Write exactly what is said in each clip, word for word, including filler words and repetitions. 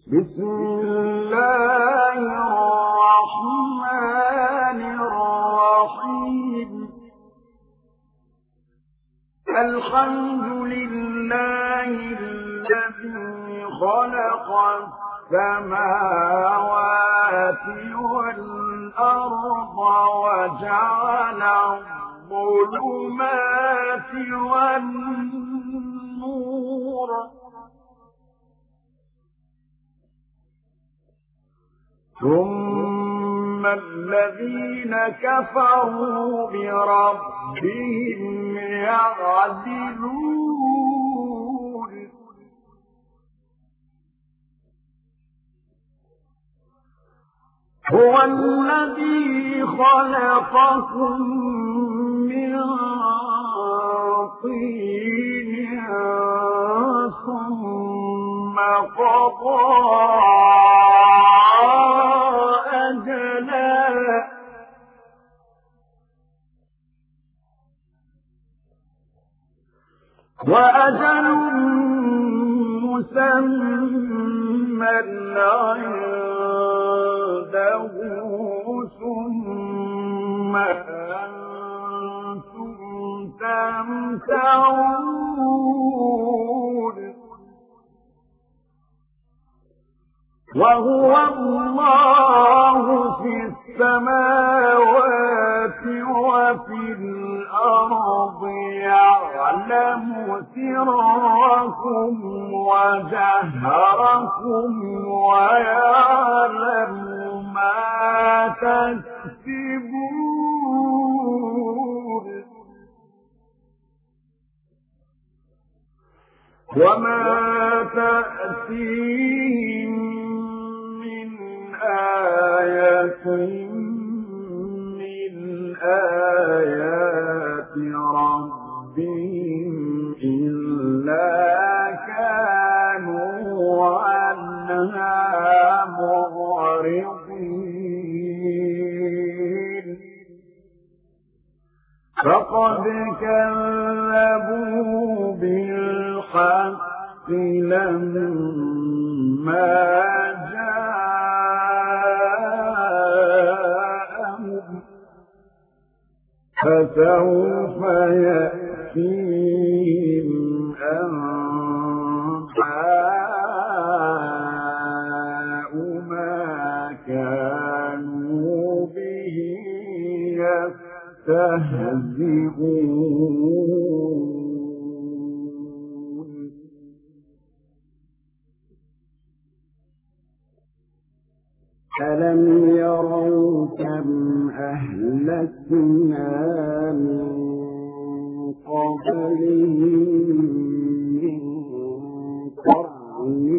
بسم الله الرحمن الرحيم الحمد لله الذي خلق السماوات والأرض وجعل الظلمات والنور ثم الذين كفروا بربهم يعدلون هو الذي خلقكم من طين ثم قضى أجلا وأجل مسمى عنده ثم أنتم تمترون وهو الله في السماوات وفي الأرض يعلم سركم وجهركم ويعلم ما تكسبون وما تأتيهم من آية من آيات ربهم إلا كانوا عنها معرضين فقد كذبوا بالحق لما جاءهم فسوف يأتيهم أنباء ما كانوا به يستهزئون ألم يروا كم أهلكنا من قبلهم من قرن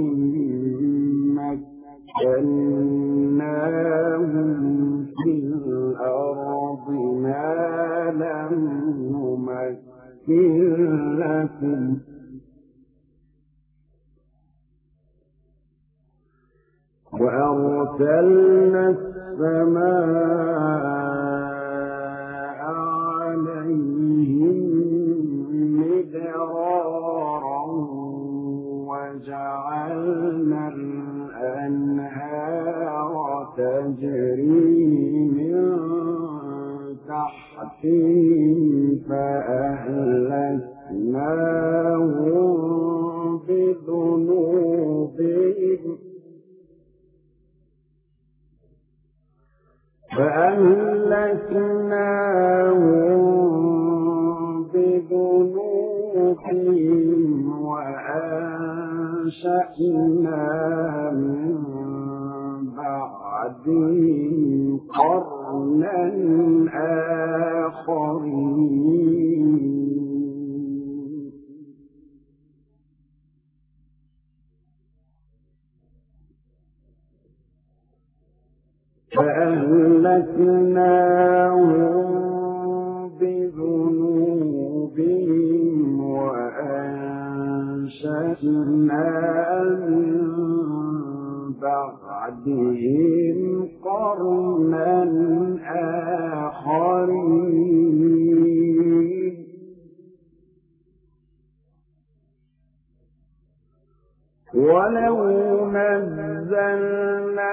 مكناهم في الأرض ما لم نمكن لكم وأرسلنا السماء عليهم مدرارا وجعلنا الأنهار تجري من تحتهم فأهلكناهم بذنوبهم فأهلكناهم بذنوبهم وأنشأنا من بعدهم قرنا آخرين فأهلكناهم بذنوبهم وأنشأنا من بعدهم قرنا آخرين ولو نزلنا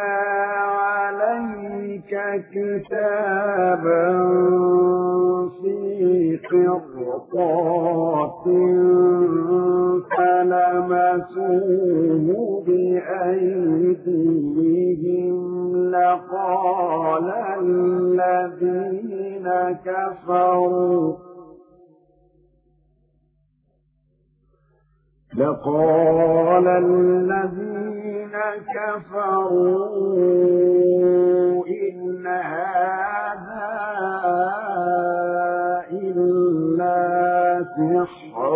عليك كتابا في قرطاس فلمسوه بأيديهم لقال الذين كفروا لقال الذين كفروا إن هذا إلا سحر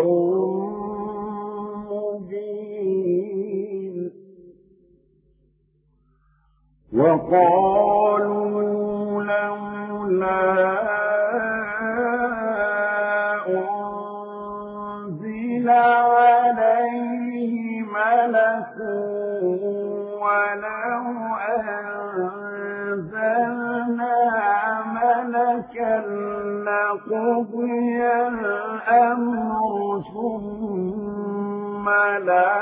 مبين وقالوا لولا أنزل عليه ملك ولو أنزلنا ملكا لقضي الأمر ثم لا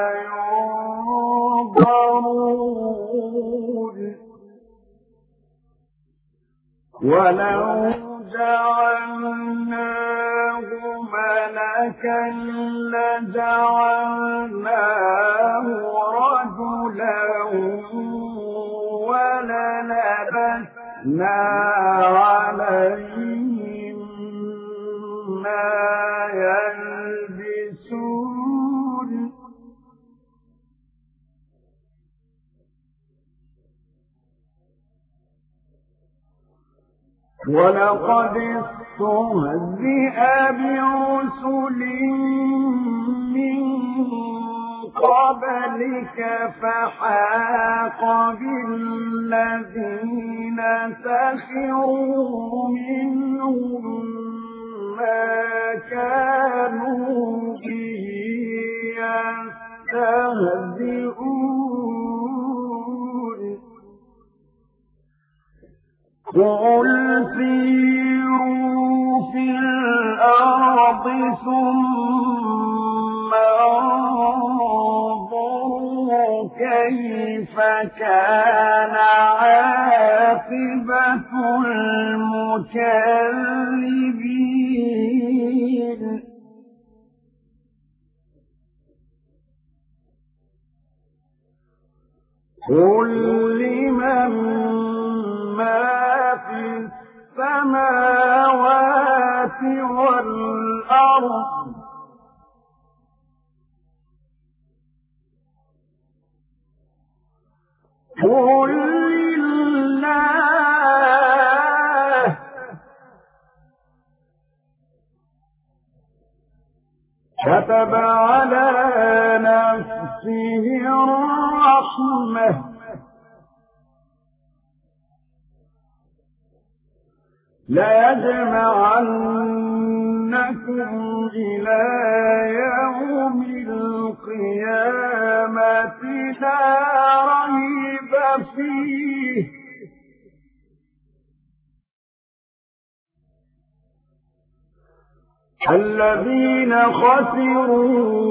ينظرون ولو جعلناه ملكا لجعلناه رجلا وللبسنا عليهم ما يلبسون ولقد استهزئ برسل من قبلك فحاق بالذين سخروا منهم ما كانوا به يستهزئون قل سيروا في الأرض ثم انظروا كيف كان عاقبة المكذبين قل لمن ما في السماوات والأرض قل لله كتب على نفسه الرحمة ليجمعنكم إلى يوم القيامة لا ريب فيه الذين خسروا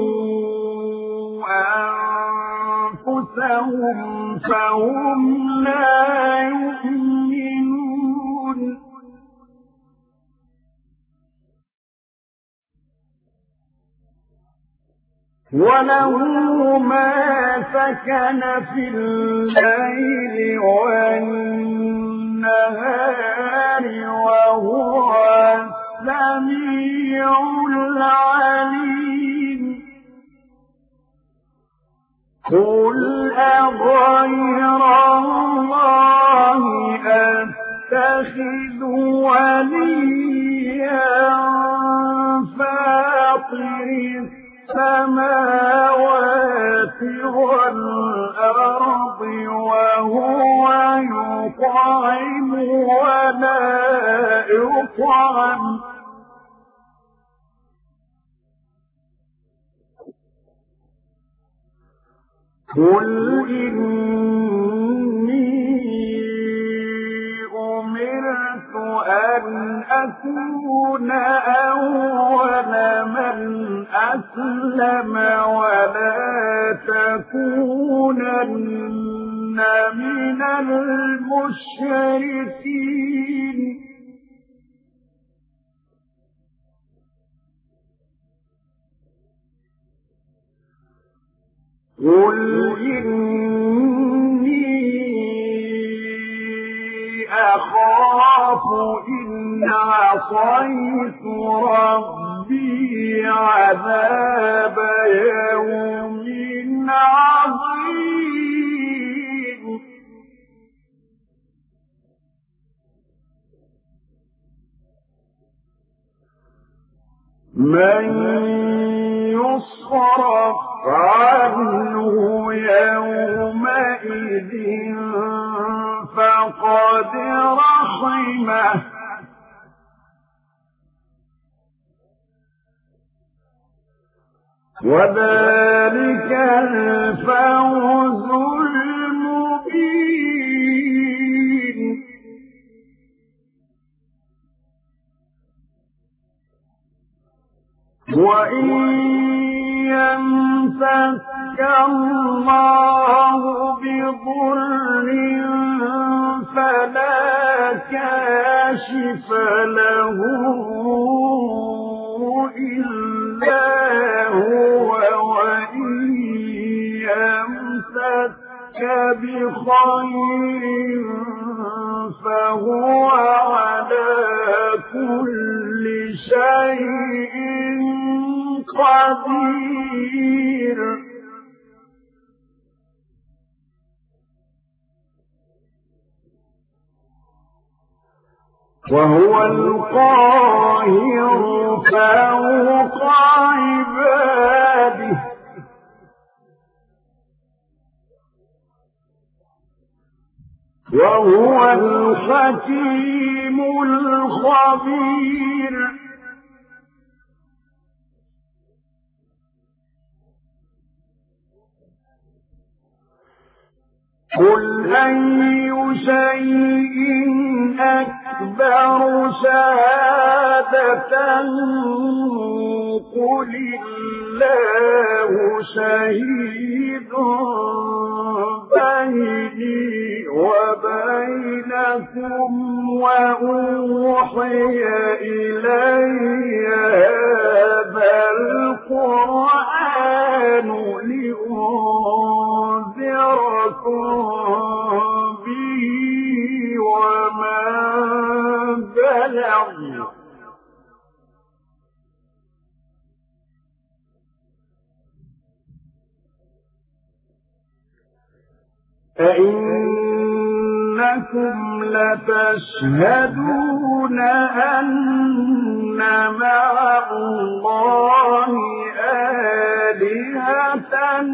أنفسهم فهم لا يؤمنون وله ما سكن في الليل والنهار وهو السميع العليم قل أغير الله أتخذ وليا فاطر السماوات والأرض وهو يطعم ولا يطعم قل إني أمرت أن أكون أول من أسلم ولا تكونن من المشركين قل إني أخاف إن عصيت ربي عذاب يوم عظيم من يصرف عنه يومئذ فقد رحمه وذلك الفوز المبين وإن يمسك الله بضر فلا كاشف له إلا هو وإن يمسك بخير فهو على كل شيء قدير وهو القاهر فوق عباده وهو الحكيم الخبير قل أي شيء أكبر شهادة قل الله شهيد بيني وبينكم وأوحي إلي هذا القرآن لأنذركم به ومن بلغ أئنكم لتشهدون أن مع الله آلهة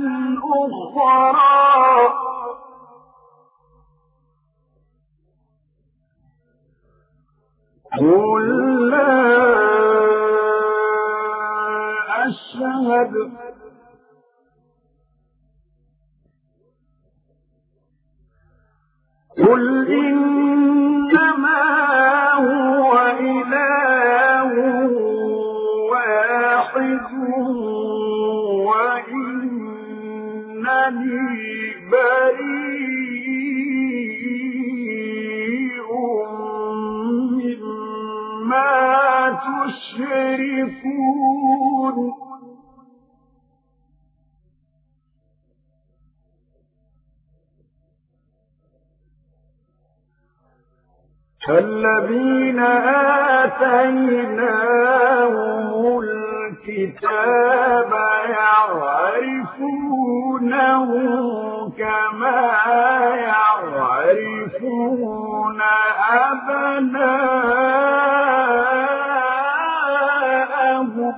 أخرى قل لا أشهد قل إنما هو إله واحد وإنني بريء مما تشركون الذين آتيناهم الكتاب يعرفونه كما يعرفون أبناءهم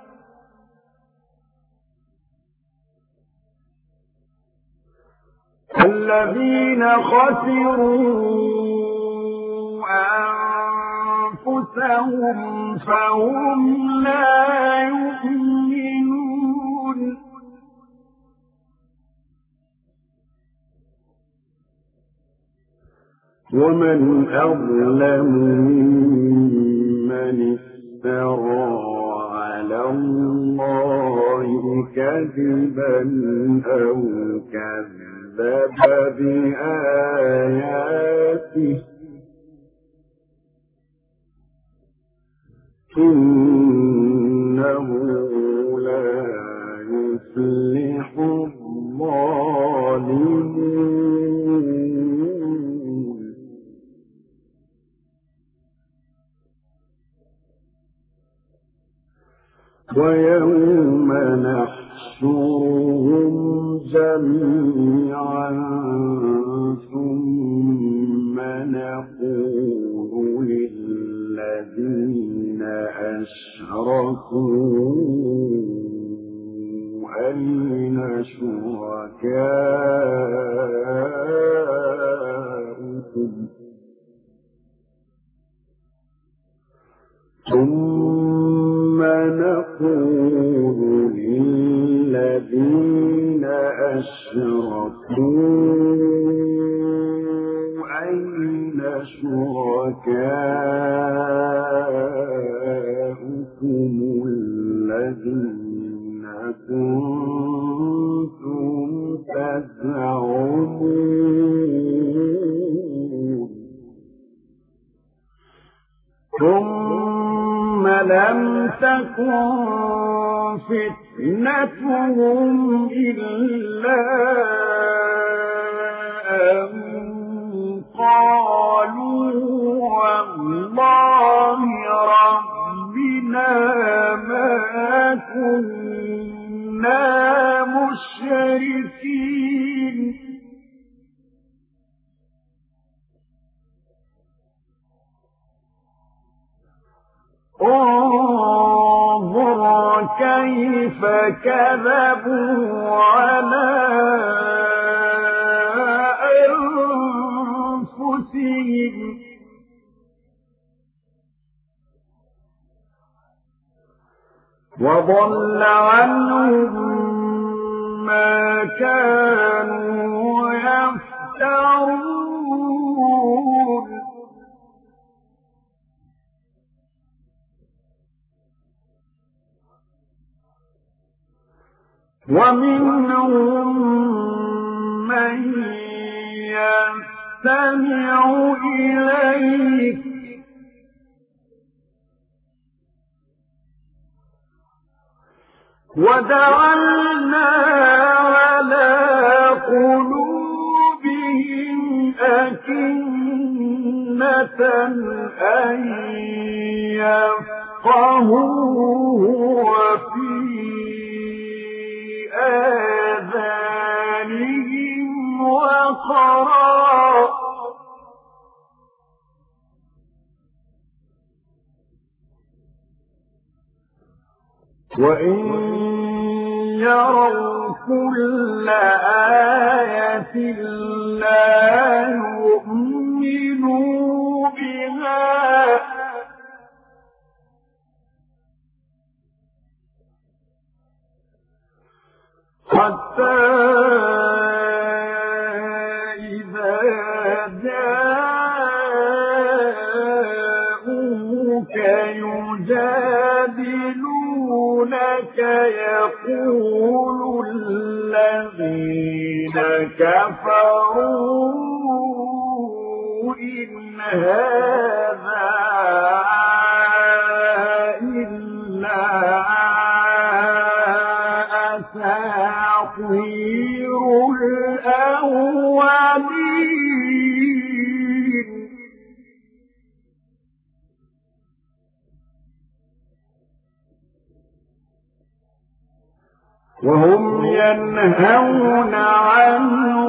الذين خسروا أنفسهم فهم لا يؤمنون ومن أظلم ممن افترى على الله كذبا أو كذب بآياته إنه لا يفلح الظالمون ويوم نحشرهم جميعا ثم نقول للذين أشركوا أين شركاؤكم ثم نقول للذين أشركوا أين شركاؤكم الذين كنتم تزعمون ثم لم تكن فتنتهم إلا أن قالوا والله ربنا ما كنا مشركين انظر كيف كذبوا على أنفسهم وضل عنهم ما كانوا يفترون ومنهم من يستمع إليك وجعلنا على قلوبهم أكنة أن يفقهوه وفي آذانهم وقرا وإن يروا كل آية لا يؤمنوا بها حتى إذا جاءوك يجادلونك يقول الذين كفروا إن هذا إلا أساطير الأولين وهم ينهون عنه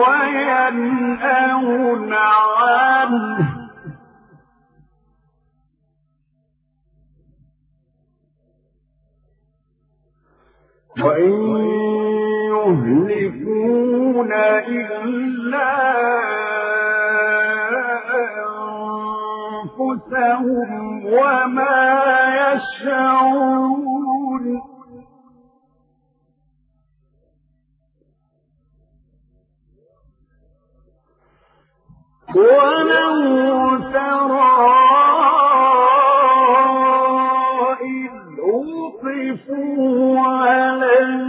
وينأون عنه وإن يهلكون إلا أنفسهم وما يشعرون ولو ترى إذ وقفوا على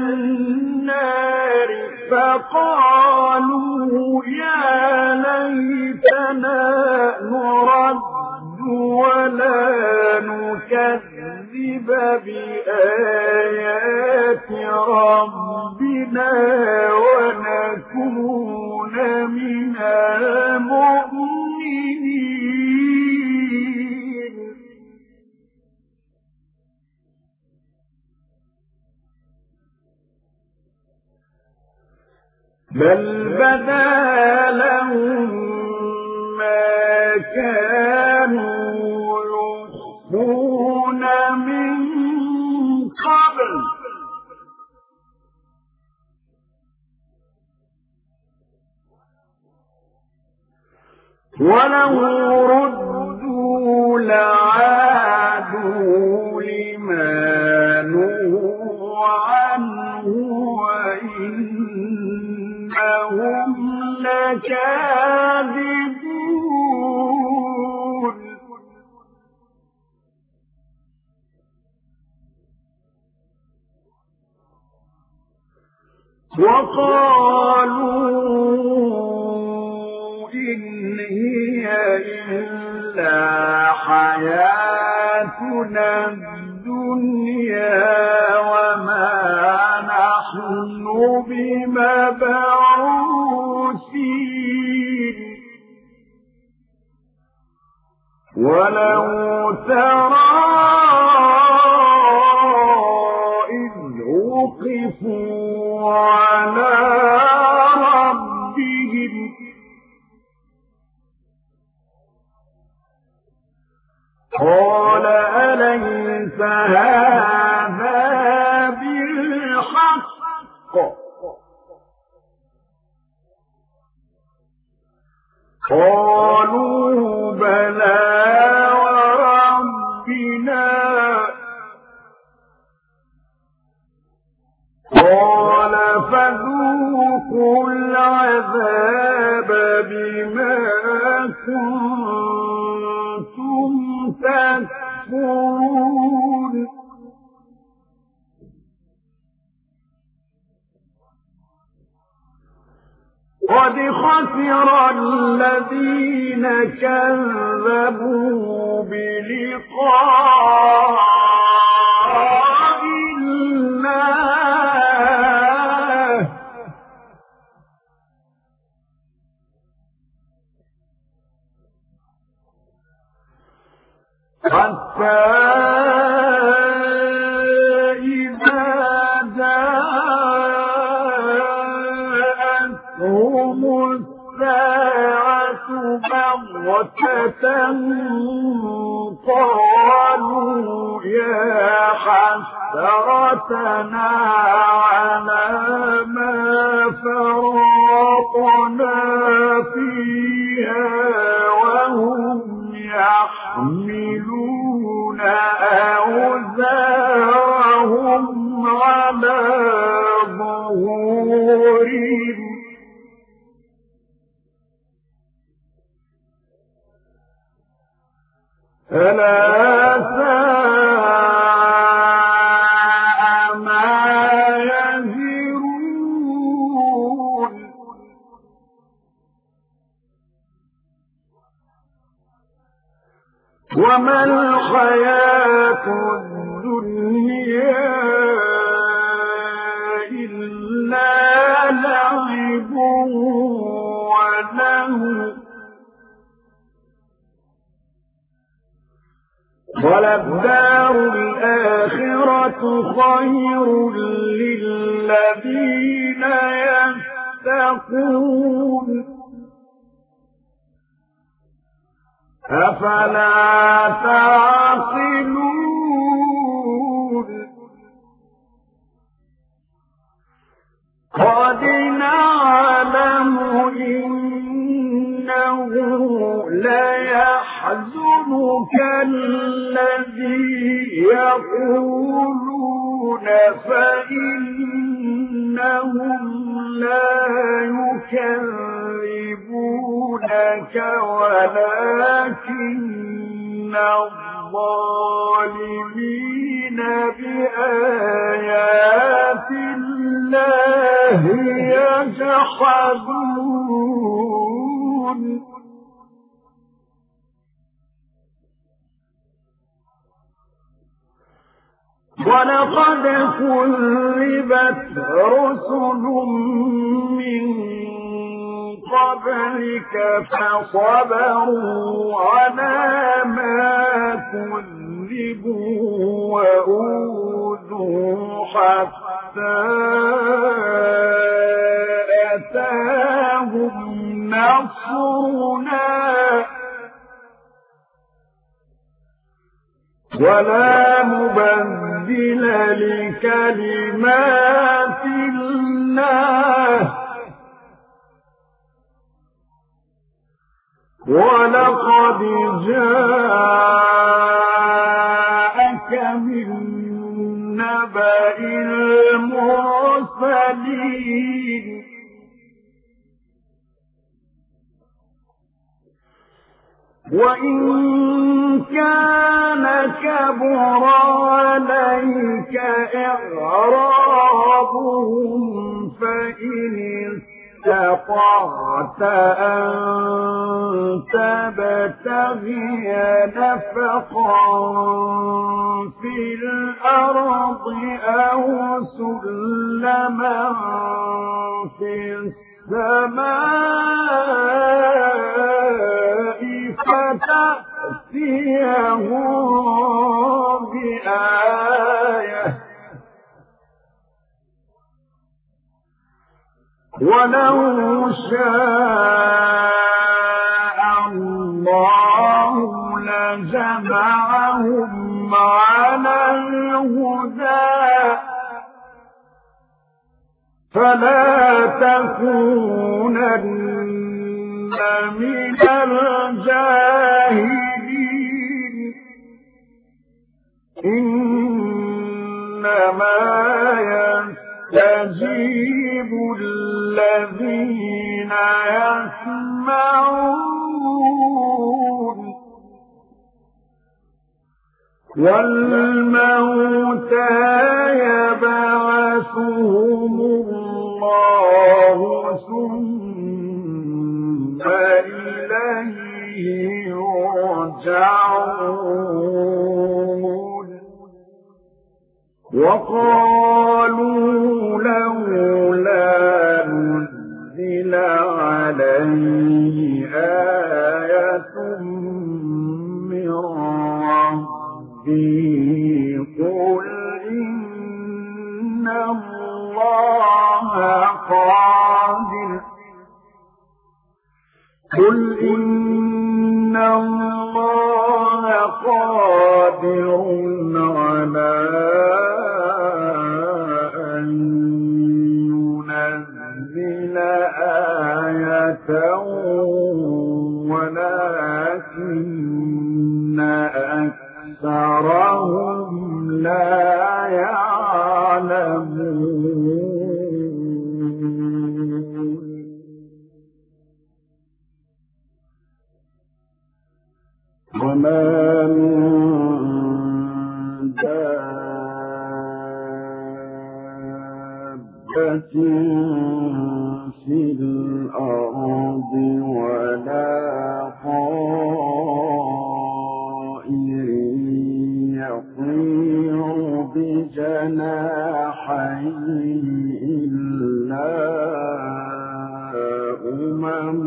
بآيات ربنا ونكون من المؤمنين بل بدا لهم ما كانوا يخفون من قبل ولو ردوا لعادوا لما نهوا عنه وإنهم لكاذبون وقالوا إن هي إلا حياتنا الدنيا وما نحن بمبعوثين ولو ترى إذ وقفوا على ربهم قال أليس هذا بالحق قالوا بلى وربنا قال فذوقوا العذاب بما كنتم تكفرون قد خسر الذين كذبوا بلقاء الله حتى إذا جاءتهم الساعة بغتة قالوا يا حسرتنا على ما فرطنا فيها وهم يحملون أوزارهم على ظهورهم ألا ساء ما يزرون وما الحياة الدنيا إلا لعب ولهو وللدار الآخرة خير للذين يتقون أفلا تعقلون قد نعلم إنه ليحزنك الذي يقولون فإنهم لا يكذبونك ولكن الظالمين بآيات الله يجحدون كذبت رسل من قبلك فصبروا على ما كذبوا وأوذوا حتى أتاهم نصرنا ولا مبدل لكلمات الله ولقد جاءك من نبأ المرسلين وإن كان كبر عليك إعرابهم فإن استطعت أن تبتغي نفقا في الأرض أو سلما في السماء فتأتيهم بآية ولو شاء الله لجمعهم على الهدى فلا تكونن من الجاهلين إنما يستجيب الذين يسمعون والموتى يبعثهم الله ثم إليه يرجعون وقالوا لولا نزل عليه آية من ربه قل إن الله قادر قل إن الله قادر على أن ينزل آية ولكن أكثرهم لا يعلمون وما من دابة في الأرض ولا طائر يطير بجناحيه إلا أمم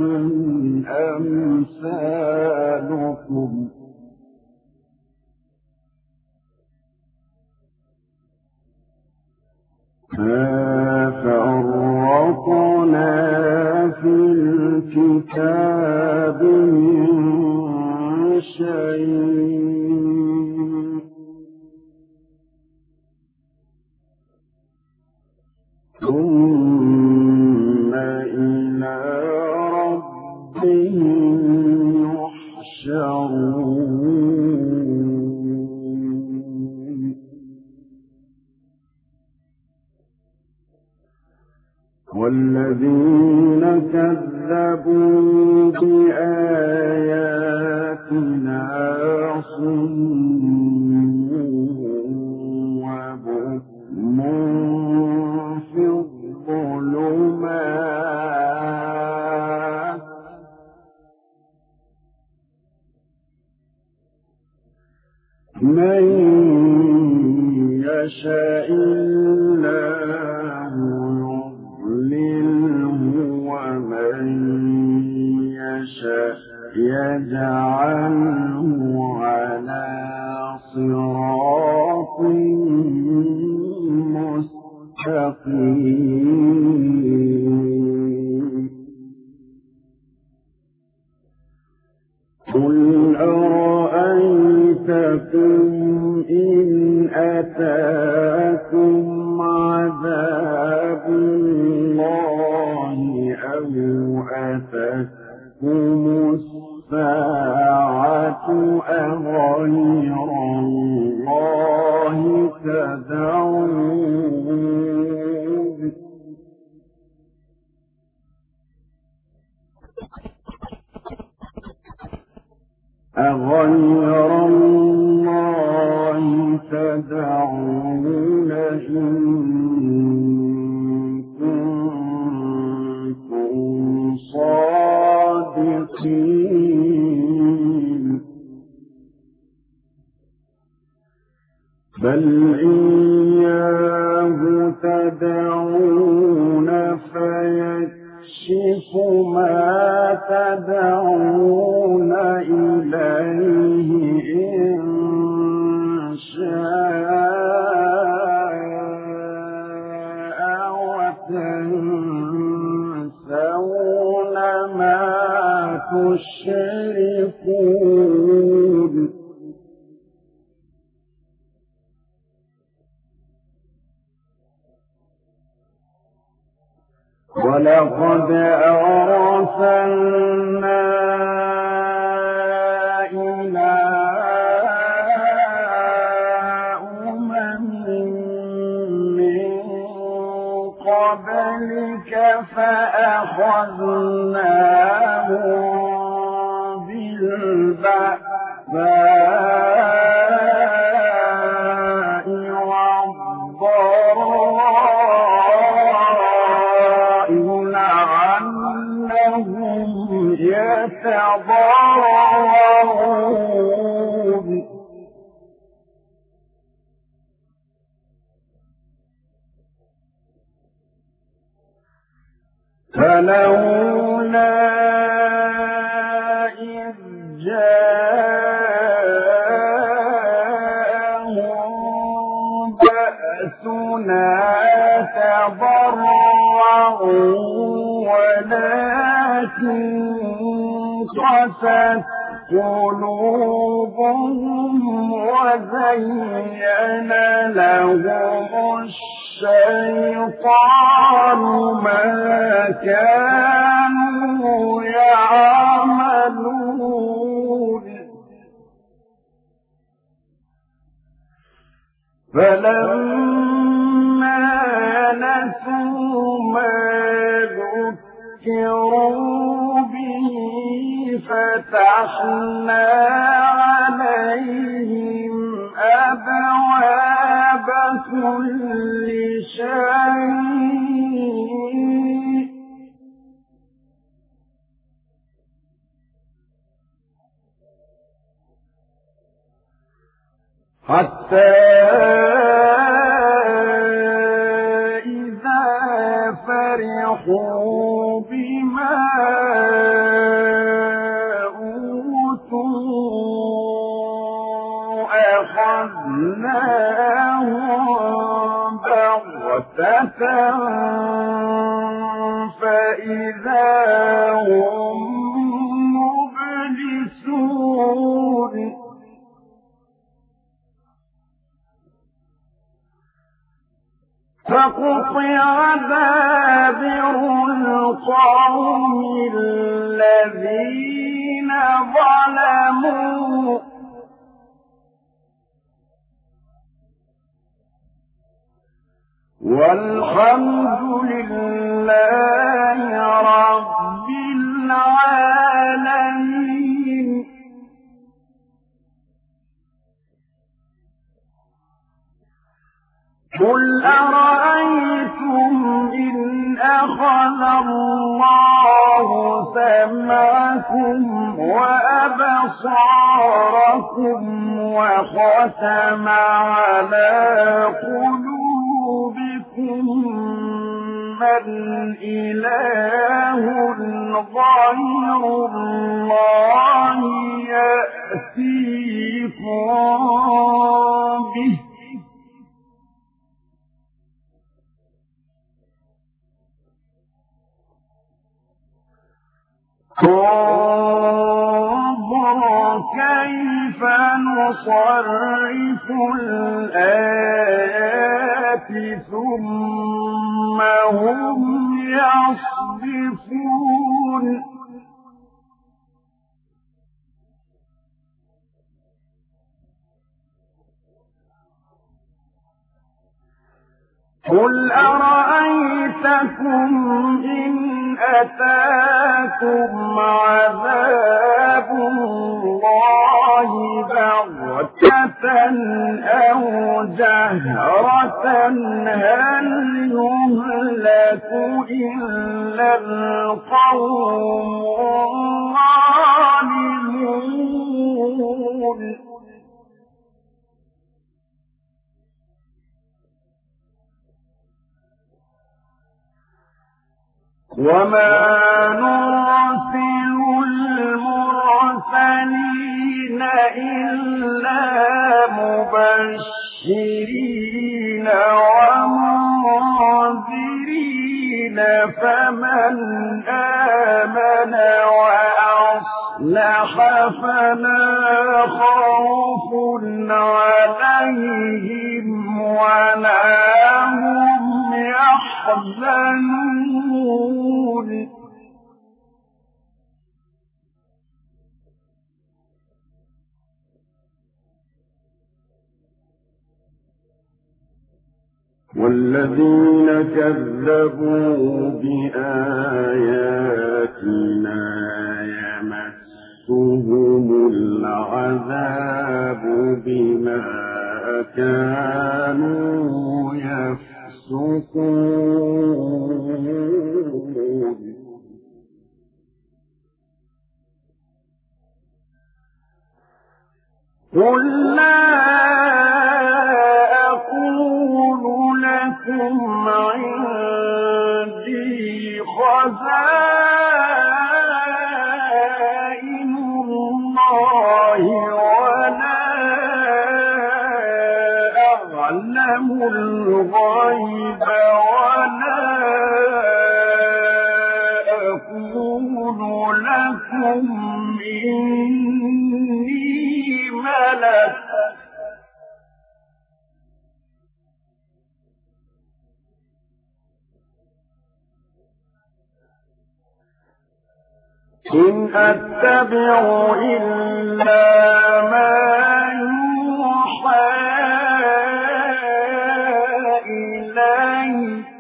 أمثالكم ما فرطنا في الكتاب من شيء ثم إلى ربهم يحشرون والذين كذبوا بآياتنا صم وبكم في الظلمات من يشاء فاجعله على صراط مستقيم قل أرأيتكم إن أتاكم عذاب الله أو أتتكم الساعة أغير الله تدعون أغير الله تدعون إن كنتم صادقين بل إياه تدعون فيكشف ما تدعون إليه إن شاء وتنسون ما تشركون ولقد أرسلنا إلى أمم من قبلك فأخذناهم بالبأساء والضراء لعلهم يتضرعون فلولا إذ جاءهم بأسنا تضرعوا ولكن قست قلوبهم وزين لهم الشيطان ما كانوا يعملون فلما نسوا ما ذكروا به فتحنا عليهم أبواب كل شيء حتى إذا فرحوا بما أوتوا أخذناهم بغتة فإذا هم مبلسون فقطع دابر القوم الذين ظلموا والحمد لله رب العالمين قل أرأيتم إن أخذ الله سمعكم وأبصاركم وختم على قلوبكم من إله غير الله به انظر كيف نصرف الآيات ثم هم يصدفون قل أرأيتكم إن أتاكم عذاب الله بغتة أو جهرة هل يهلك إلا القوم الظالمون وما نرسل المرسلين إلا مبشرين ومنذرين فمن آمن وأصلح فلا خوف عليهم ولا هم يحزنون والذين كذبوا بآياتنا يمسهم العذاب بما كانوا يفسقون قل لا أقول لكم عندي خزائن الله ولا أعلم الغيب ولا أقول لكم إني ملك إن أتبع إلا ما يوحى إلي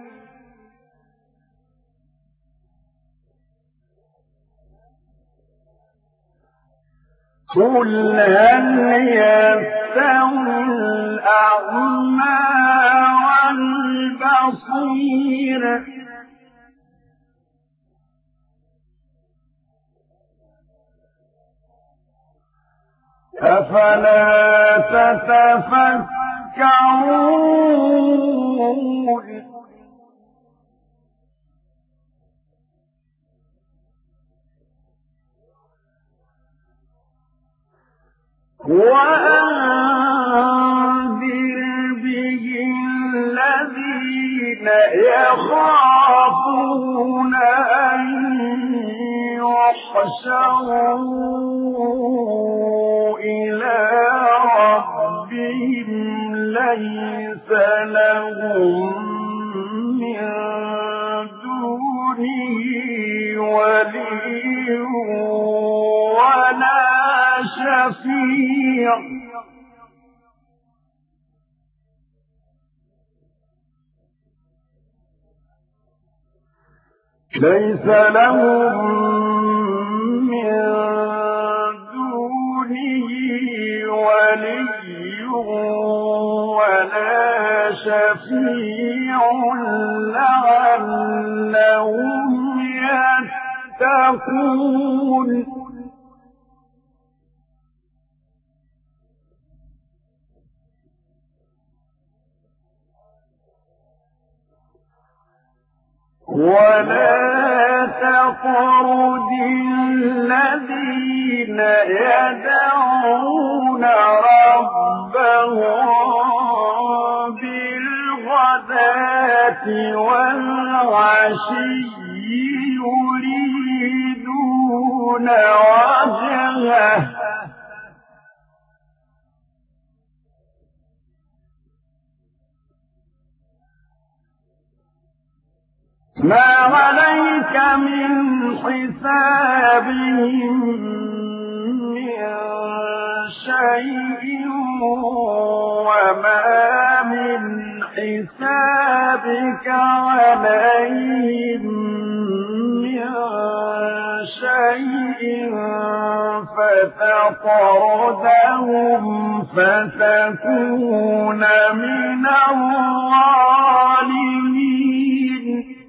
قل هل يستوي الأعمى والبصير أفلا تتفكرون وأنذر به الذين يخافون أن يحشروا إلى ربهم ليس لهم من دونه ولي ولا شفيع ليس لهم من دونه ولي ولا شفيع لعلهم يتقون ولا تطرد الذين يدعون والعشي يريدون وجهه ما عليك من حسابهم من شيء وما من حسابك عليهم من شيء فتطردهم فتكون من الظالمين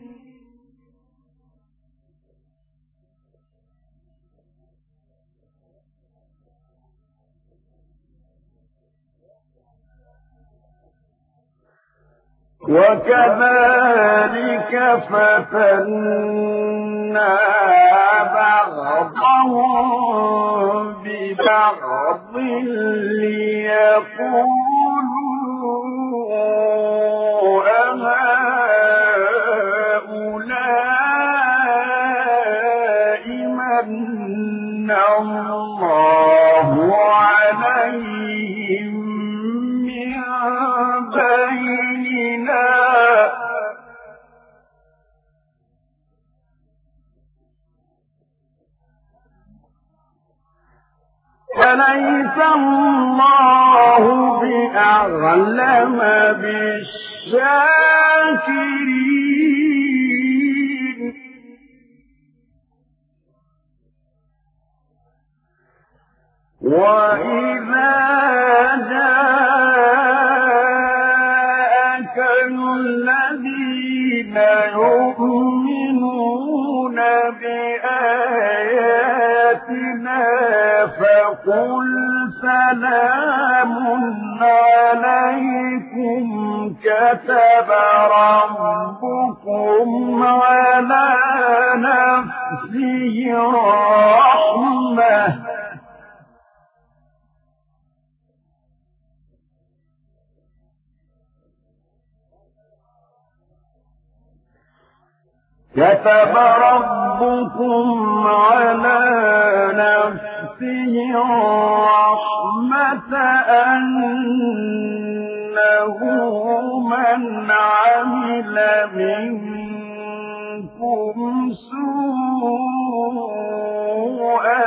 وكذلك فتنا بعضهم ببعض ليقولوا أهؤلاء من الله عليهم من بيننا أليس الله بأعلم بالشاكرين وإذا جاءك الذين يؤمنون بآياتنا فقل سلام عليكم كتب ربكم على نفسه الرحمة كتب ربكم على نفسه الرحمة أنه من عمل منكم سوءا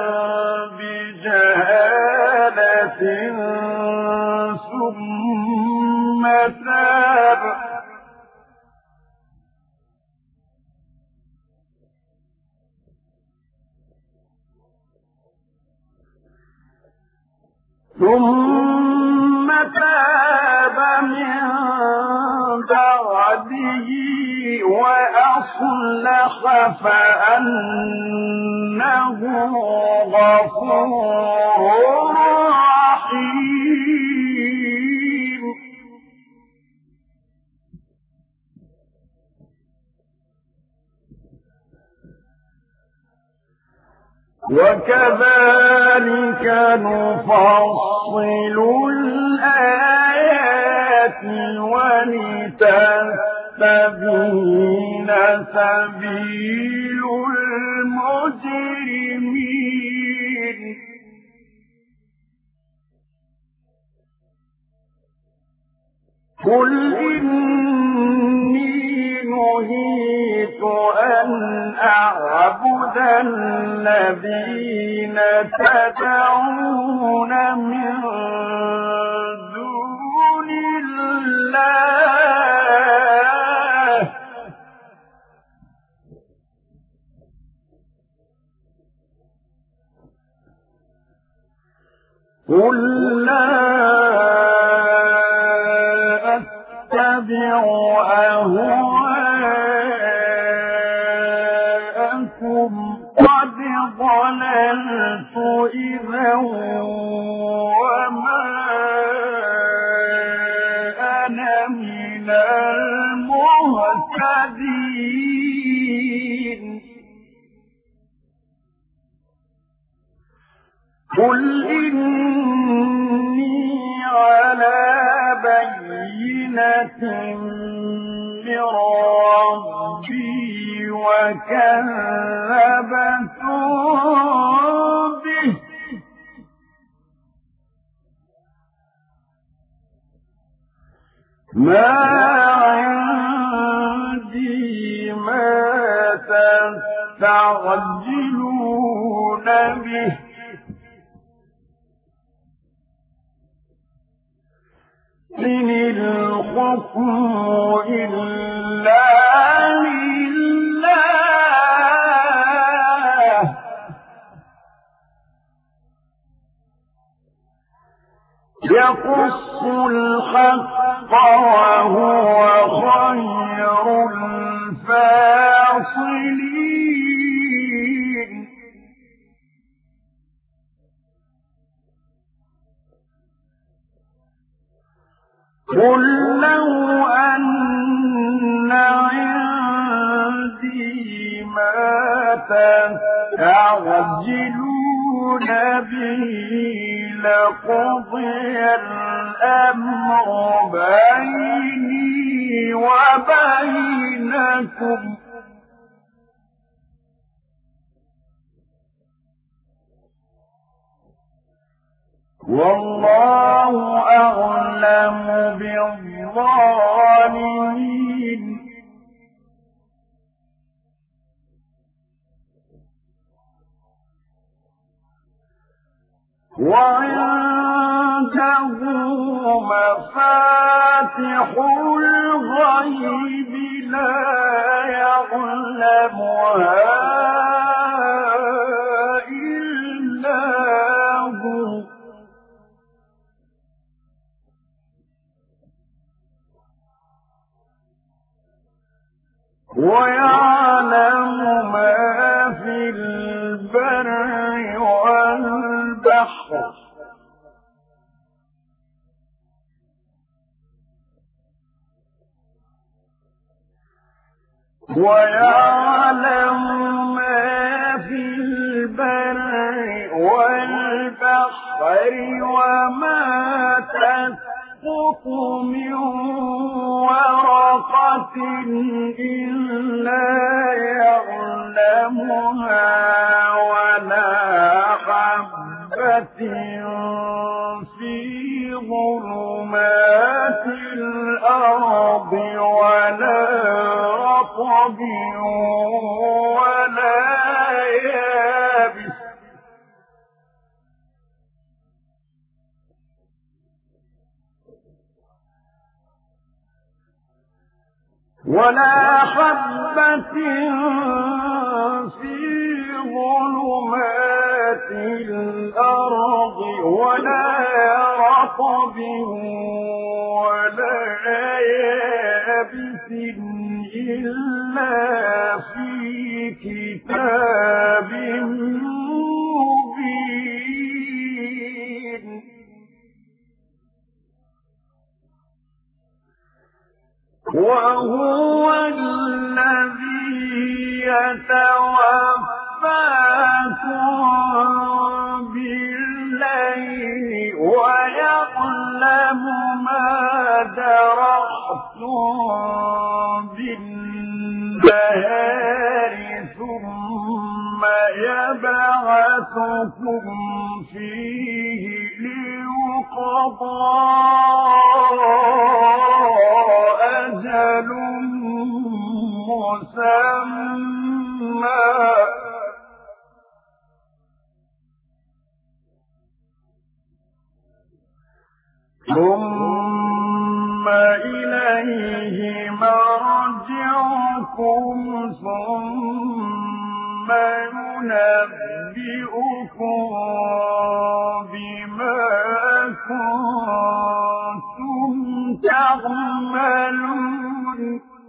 بجهالة ثم تاب ثم تاب من بعده وأصلح فأنه غفور رحيم وكذلك نفصل الآيات ولتستبين سبيل المجرمين قل إني نهيت أن أعبد الذين تدعون من دون الله قل لا أتبع أهواءكم قد ضللت إذا وما أنا من المهتدين قل إني على بينة من وكذبتم به ما عندي ما تستعجلون به إن الحكم إلا لله يقص الحق وهو خير الفاصلين قل لو أن عندي ما تستعجلون به لقضي الأمر بيني وبينكم والله أعلم بالظالمين وعنده مفاتح الغيب لا يعلمها إلا هو ويعلم ما في البر والبحر ويعلم ما في البر والبحر وما تسقط من ورقة إلا يعلمها ولا حبة في ظلمات الأرض ولا رطب ولا يابس ولا حبة في ظلمات الأرض ولا رطب ولا يابس إلا في كتاب مبين وهو الذي يتوفاكم بالليل ويعلم ما جرحتم بالنهار ثم يبعثكم فيه ليقضى أجل مسمى ثم إليه مرجعكم ثم ينبئكم بما كنتم تعملون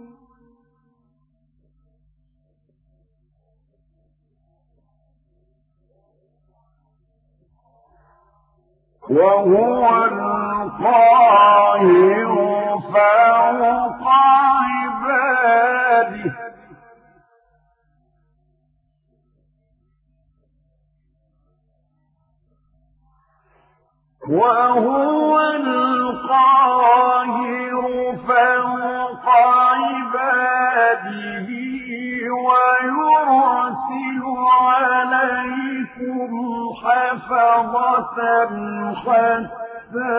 وهو القاهر فوق عباده وهو القاهر فوق عباده حفظة حتى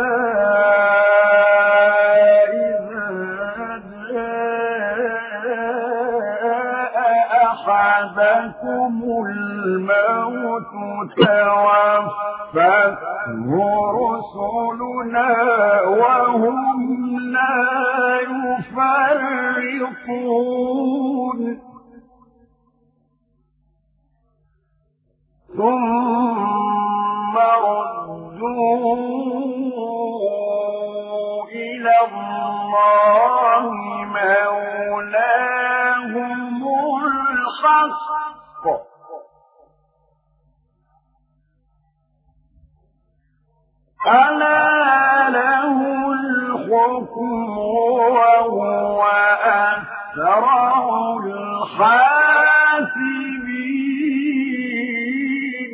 إذا جاء أحدكم الموت توفته رسلنا وهم لا يفرطون ثم ردوا إلى الله مولاهم الحق ألا له الحكم وهو أسرع الحاسبين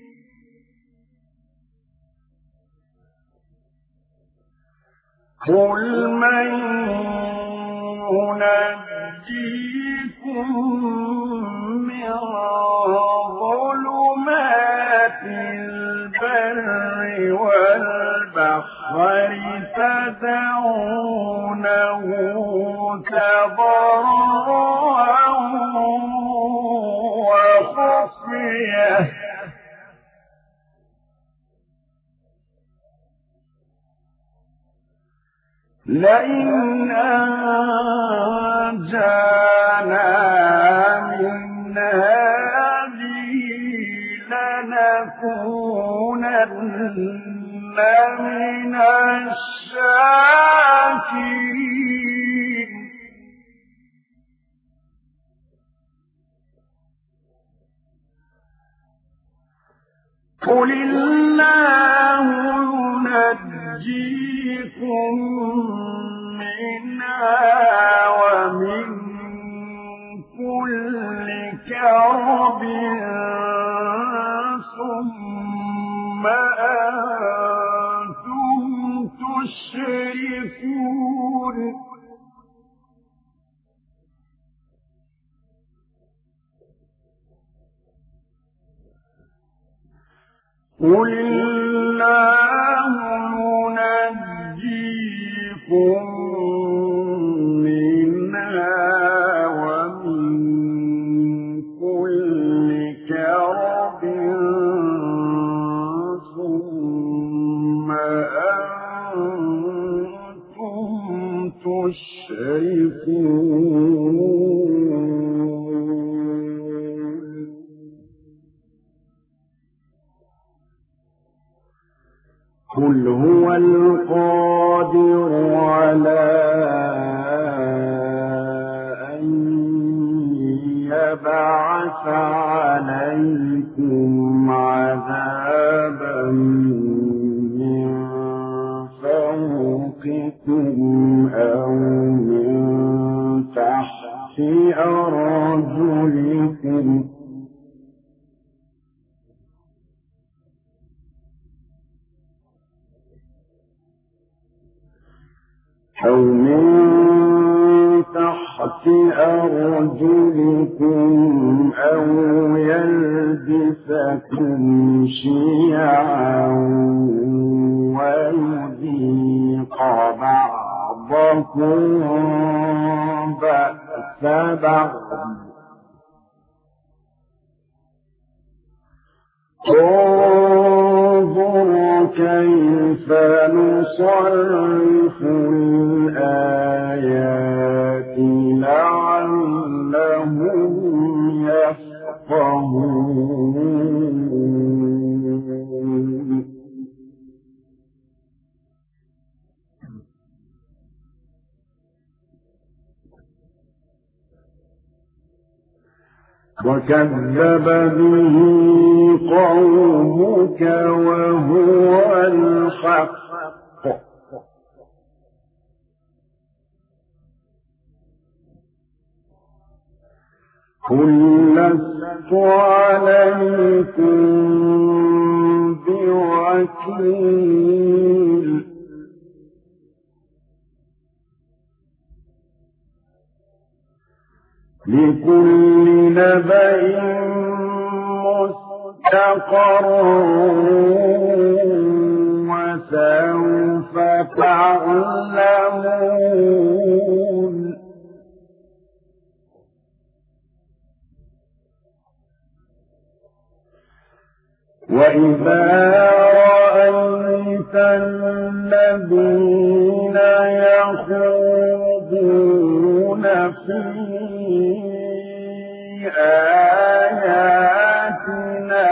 قل من ينجيكم من ظلمات البر والبحر تدعونه تضرعا وخفية لئن أنجانا من هذه لنكونن من الشاكرين قل الله ينجيكم منها ومن كل كرب ثم أنتم تشركون قل الله ينجيكم منها ومن كل كرب ثم أنتم تشركون قل هو القادر على أن يبعث عليكم عذابا من فوقكم أو من تحت أرجلكم أو من تحت أرجلكم أو يلبسكم شيعا ويذيق بعضكم بأس بعض انظر كيف نصرف الآيات لعلهم يفقهون وكذب به قومك وهو الحق قل لست عليكم بوكيل لكل نبأ مستقر يتقرون وسوف تعلمون وإذا رأيت الذين يخوضون في آياتنا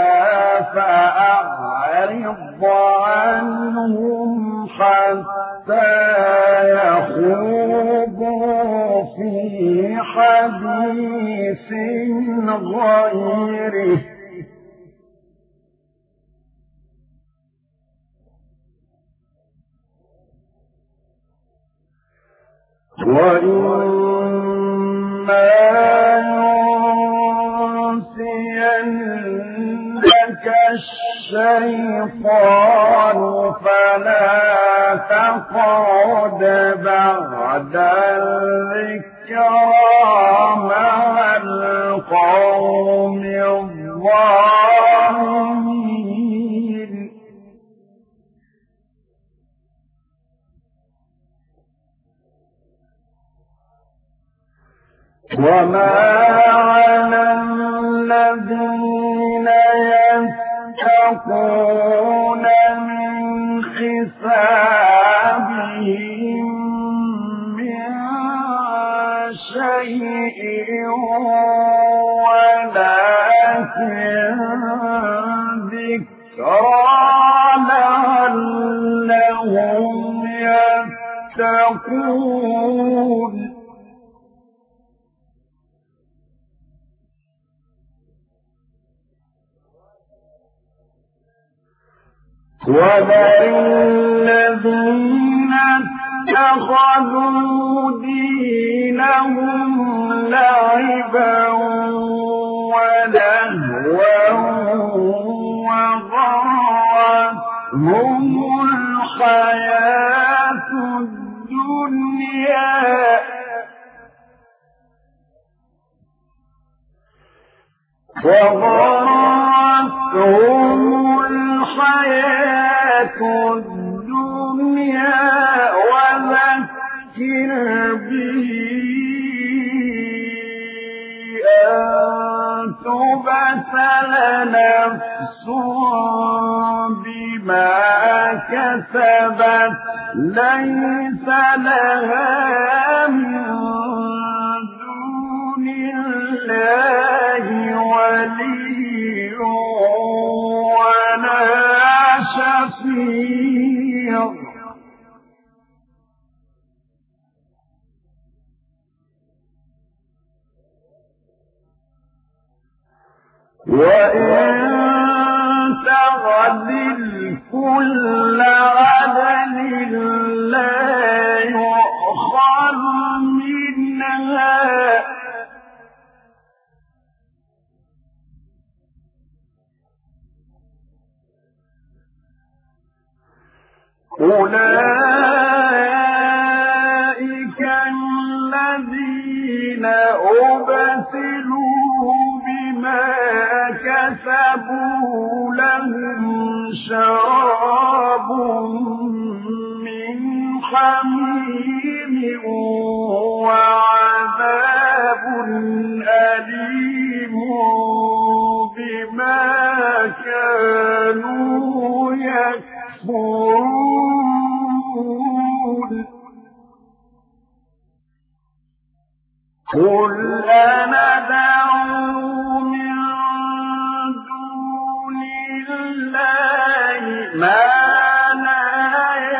فأعرض عنهم حتى يخوضوا في حديث غيره وإما ينسينك الشيطان فلا تقعد بعد الذكرى مع القوم الظالمين وما على الذين يتقون من حسابهم من شيء ولكن ذكرى لعلهم يتقون وذر الذين اتخذوا دينهم لعبا ولهوا وغرتهم الحياة الدنيا وغرتهم الحياة الدنيا وذكر به أن تبتل نفس بما كسبت ليس لها من دون الله ولي ولا شفيع وإن تغدل كل عدل لا يؤخذ منها أولئك الذين أبسلوا بما كسبوا لهم شراب من حميم وعذاب أليم بما كانوا يكفرون قل أندعو من دون الله ما لا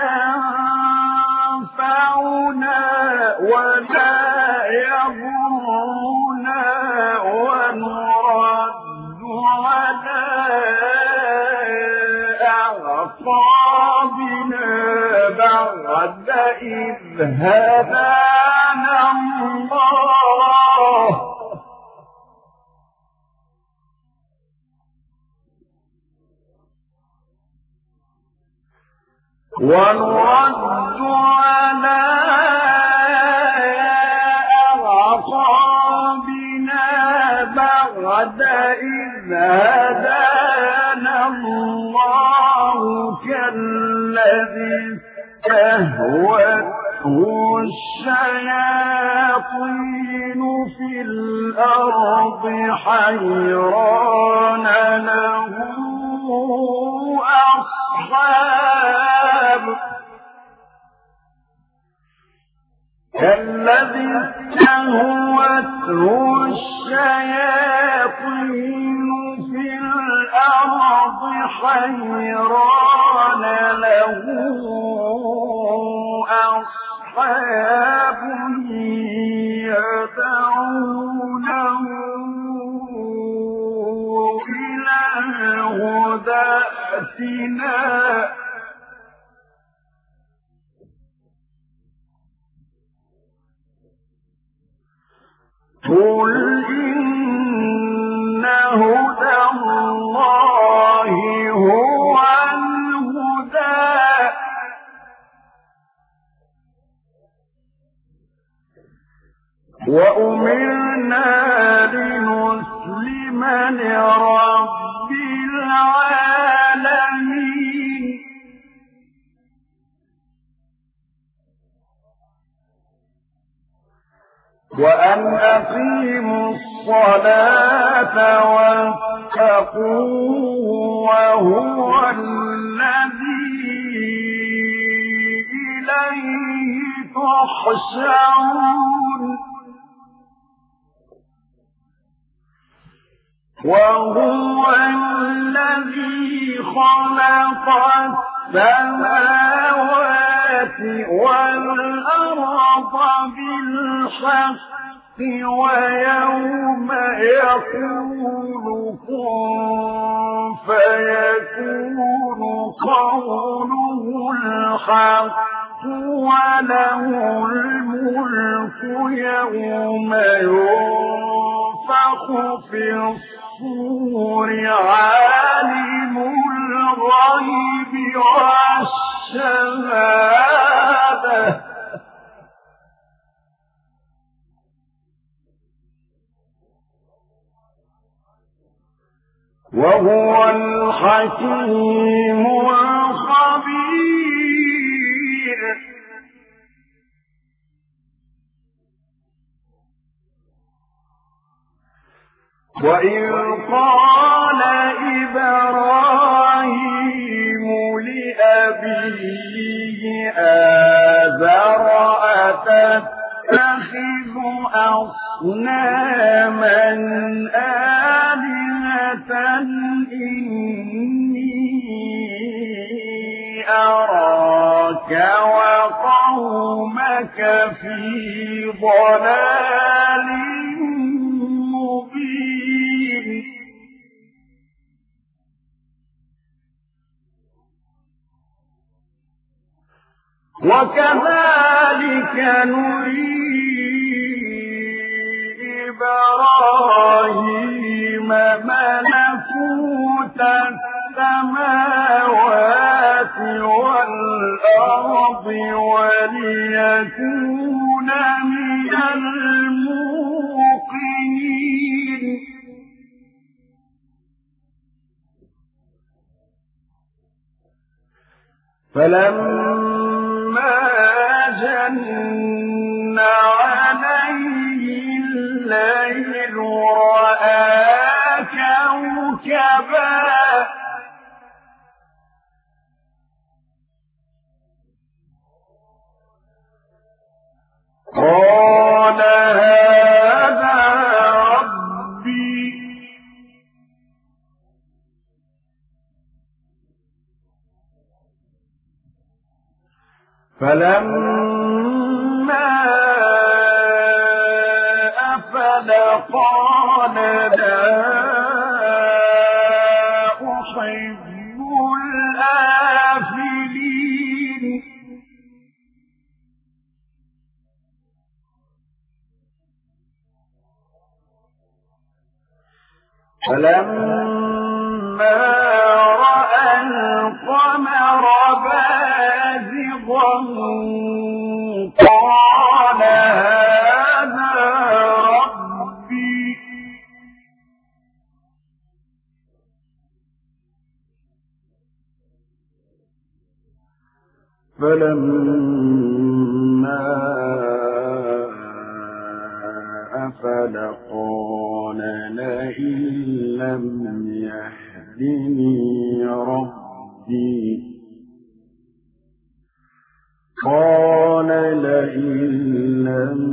ينفعنا ولا يضرنا ونرد على أعقابنا بعد إذ هدانا الله ونرد على أعقابنا بعد إذ هدانا الذي استهوته الشياطين في الأرض حيران له أصحاب كالذي استهوته الشياطين في الأرض حيران له أصحاب يدعونه إلى الهدى ائتنا قل إن هدى الله هو الهدى وأمرنا لنسلم لرب العالمين وأن أقيموا الصلاة واتقوه وهو الذي إليه تحشرون وهو الذي خلق السماوات والأرض بالحق ويوم يقول كن فيكون قوله الحق وله الملك يوم ينفخ في الصور عالم الغيب والشهادة وهو الحكيم الخبير وإذ قال إبراهيم لأبيه آزر أتتخذ أصناما آلهة إني أراك وقومك في ضلال مبين وكذلك نري إبراهيم ملكوت السماوات والأرض وليكون من الموقنين فلما جن عليه الليل رأى كوكبا قال هذا ربي فلما أفل قال لا أحب الآفلين فلما رأى القمر بازغا قال هذا ربي فلما أفل قال لئن لم يهدني ربي قال لئن لم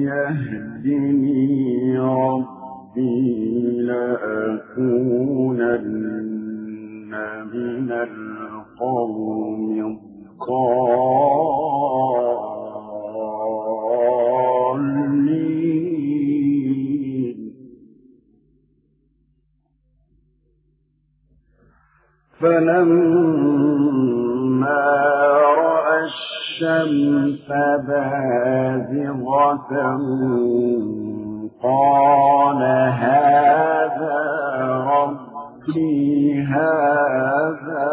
يهدني ربي لأكونن من القوم الضالين فلما رأى الشمس بازغة قال هذا ربي هذا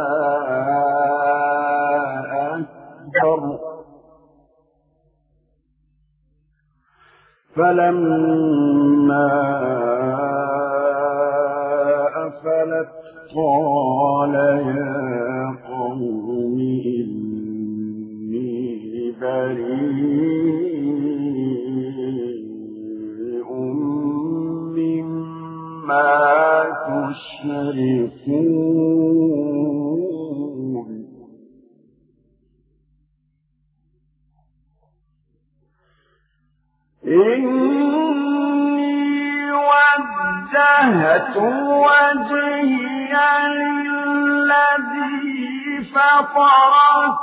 أكبر فلما أفلت قال يا قوم إني بريء مما تشركون إني وجهت وجهي للذي فطر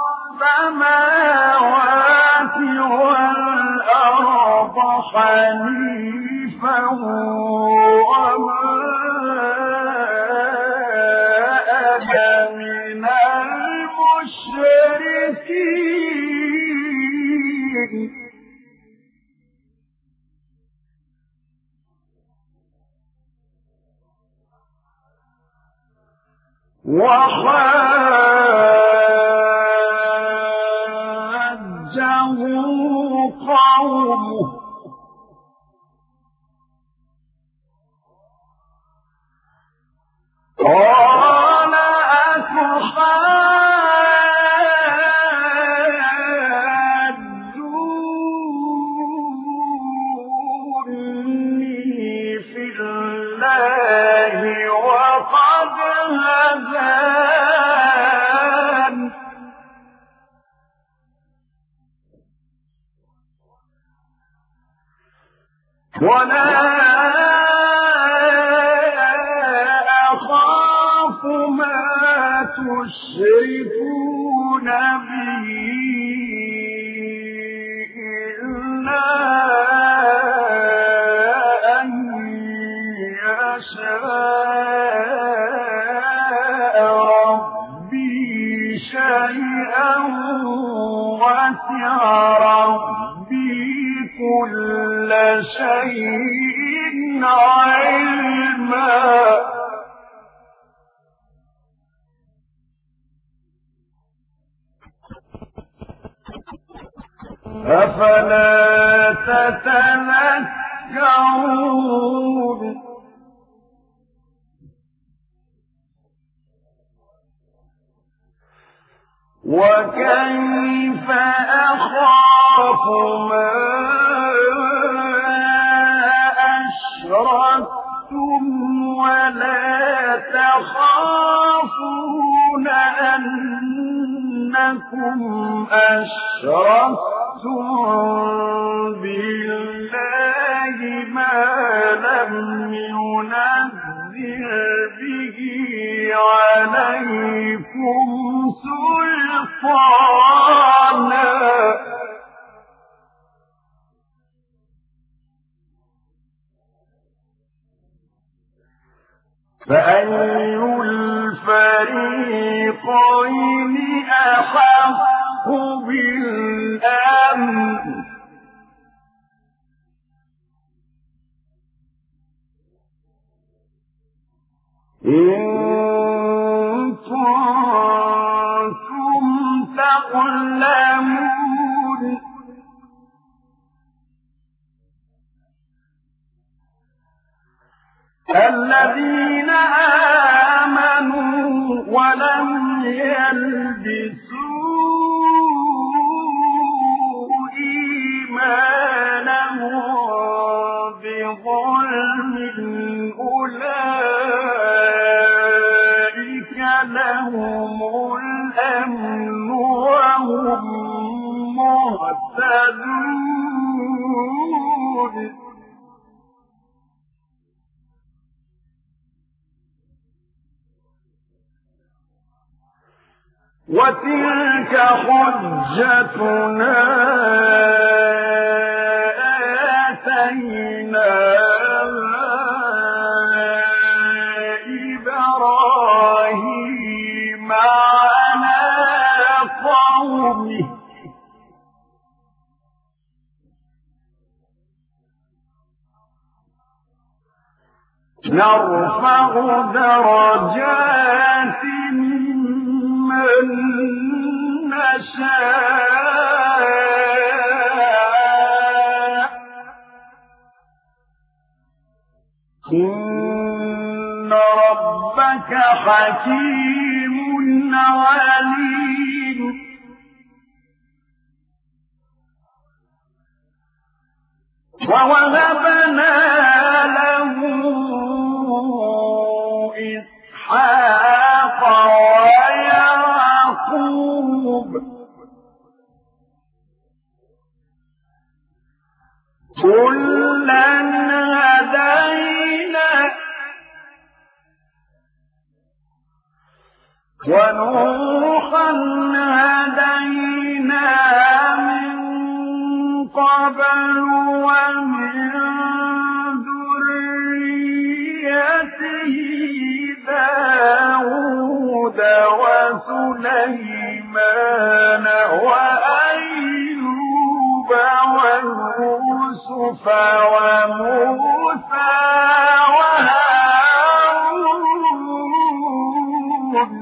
السماوات والأرض حنيفا وما أنا من المشركين وحاجه قومه قال أتحاجوني في الله وقد هدان ولا أخاف ما تشركون به إلا أن يشاء ربي شيئا وسع ربي كل شيء علما أفلا تتذكرون وكيف أخاف ما أشركتم ولا تخافون أنكم أشركتم بالله ما لم ينزل به عليكم سلطانا فأي الفريقين أحق بالأمن إن كنتم تعلمون الذين آمنوا ولم يلبسوا لهم الأمن وهم مهتدون وتلك حجتنا آتيناها إبراهيم على قومه نرفع درجات من نشاء إن ربك حكيم عليم ووهبنا له إسحاق ويعقوب كلا هدينا ونوحا هدينا من قبل ومن ذريته داود وسليمان وأيوب ويوسف وموسى وهارون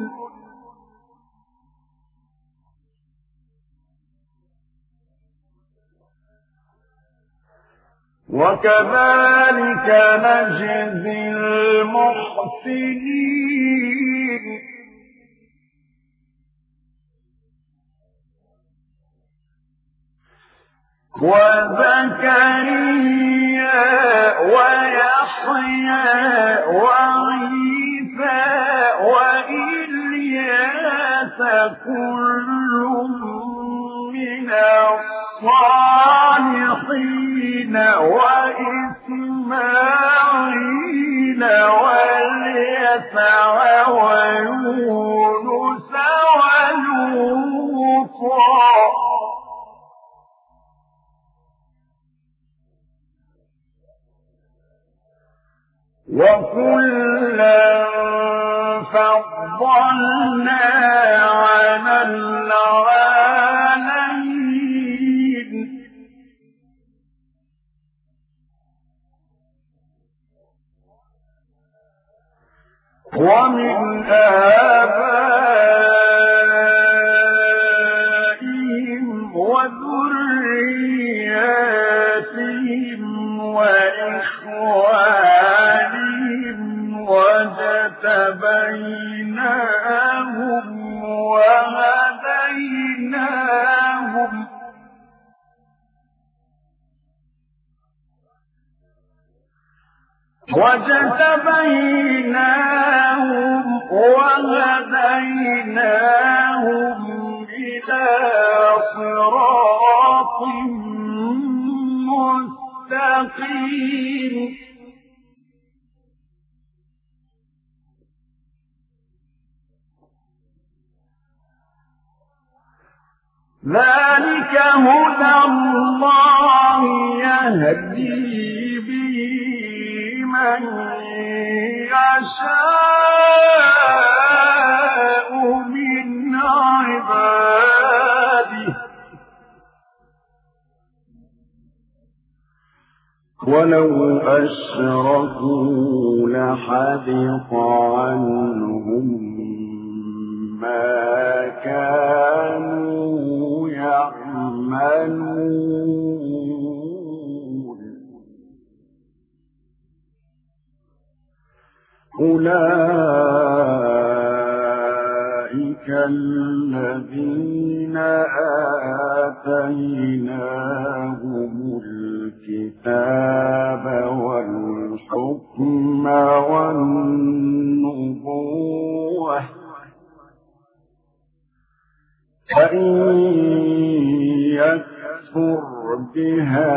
وكذلك نجزي المحسنين وزكريا ويحيى وعيسى وإلياس كل من الصالحين وإسماعيل واليسع ويونس ولوطا وكلا فضلنا على العالمين ومن آبائهم وذرياتهم وإخوانهم واجتبيناهم وهديناهم واجتبيناهم وهديناهم إلى صراط مستقيم ذلك هدى الله يهدي به من يشاء من عباده ولو أشركوا لحبط عنهم ما كانوا يعملون أولئك الذين آتيناهم الكتاب والحكم والنبوة فإن يكفر بها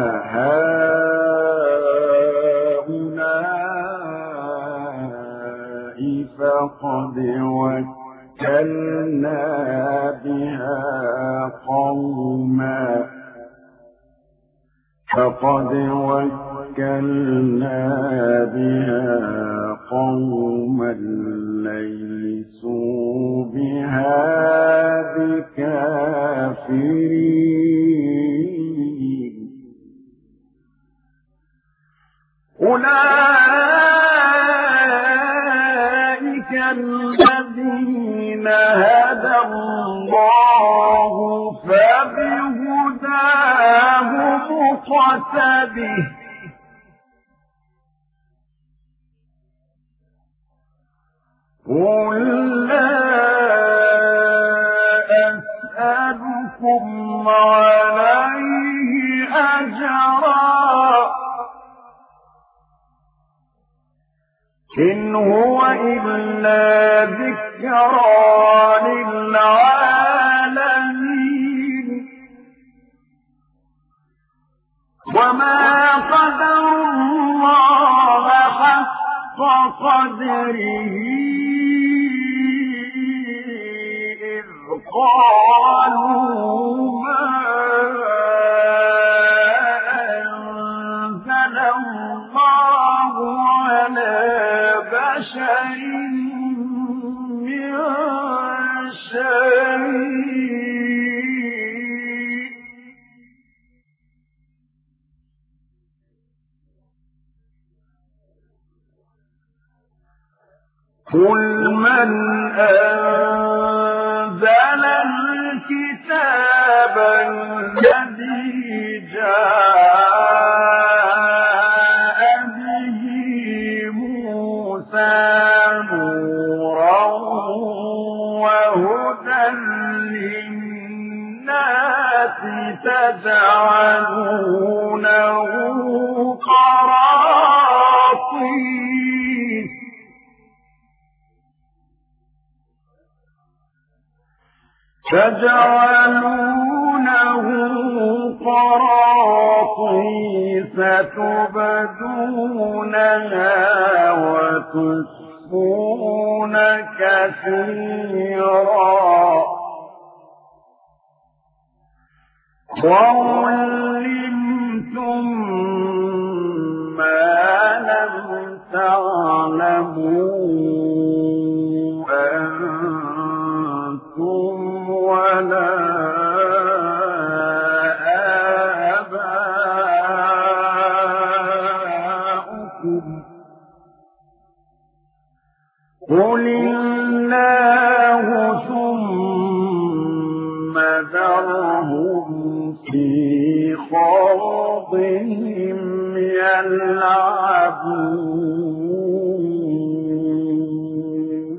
هؤلاء فقد وكلنا بها قوما فقد وكلنا بها قوما ليسوا بها بكافرين أولئك الذين هدى الله فبهداه مقتده قل لا أسألكم عليه أجرا إن هو إلا ذكرى للعالمين وما قدر الله حق قدره إذ قالوا ما أنزل الله على بشر من شيء قل من أنزل الكتاب الذي جاء به موسى نورا وهدى للناس تجعلونه قراطيس تجعلونه قراطيس تبدونها وتخفون كثيرا وعلمتم ما لم تعلموا أنتم ولا آباؤكم قل الله ثم ذرهم في خوضهم يلعبون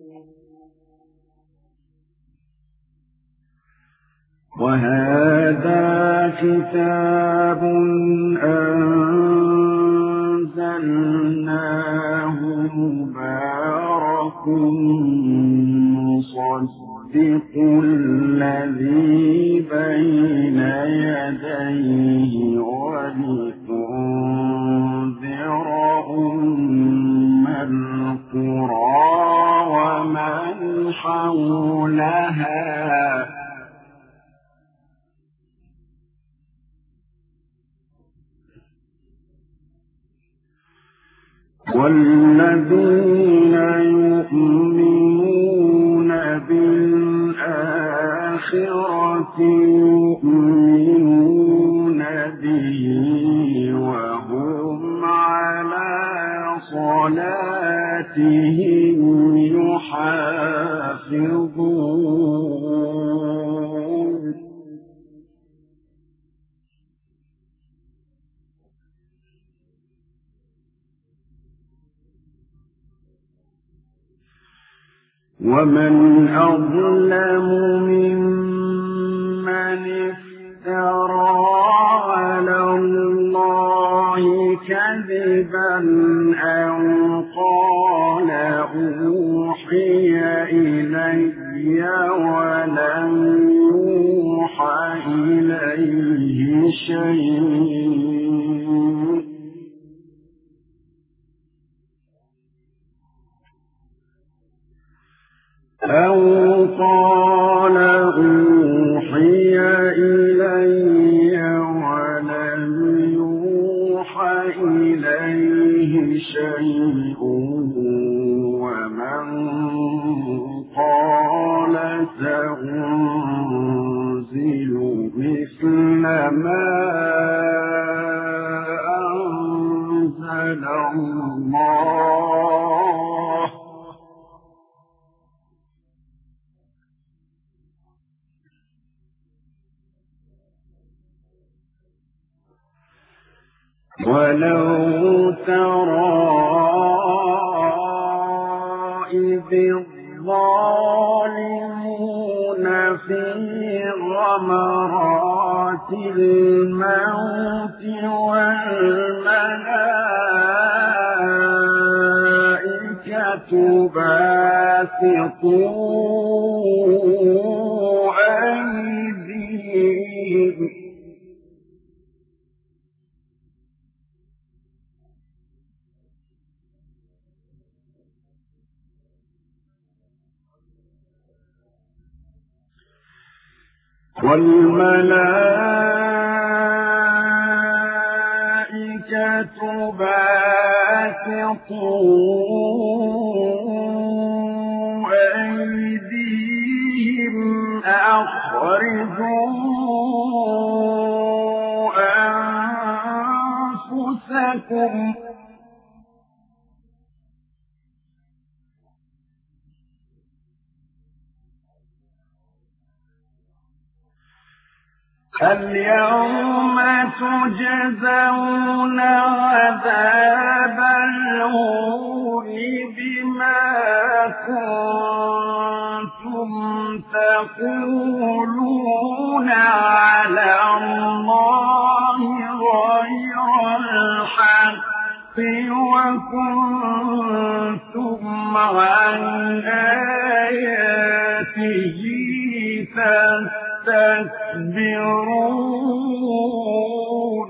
وهذا كتاب أنزلناه مبارك مصدق الذي بين يديه ولتنذر أم القرى ومن حولها والذين يؤمنون بالآخرة يؤمنون به وهم على صلاتهم يحافظون ومن أظلم ممن افترى على الله كذبا أو قال أوحي إلي ولم يوحى إليه شيء أو قال أوحي إلي ولم يوحى إليه شيء ومن قال سأنزل مثل ما أنزل الله ولو ترى إذ الظالمون في غمرات الموت والملائكة باسطوا أيديهم والملائكة باسطوا أيديهم أخرجوا أنفسكم اليوم تجزون عذاب الهون بما كنتم تقولون على الله غير الحق وكنتم عن آياته تستكبرون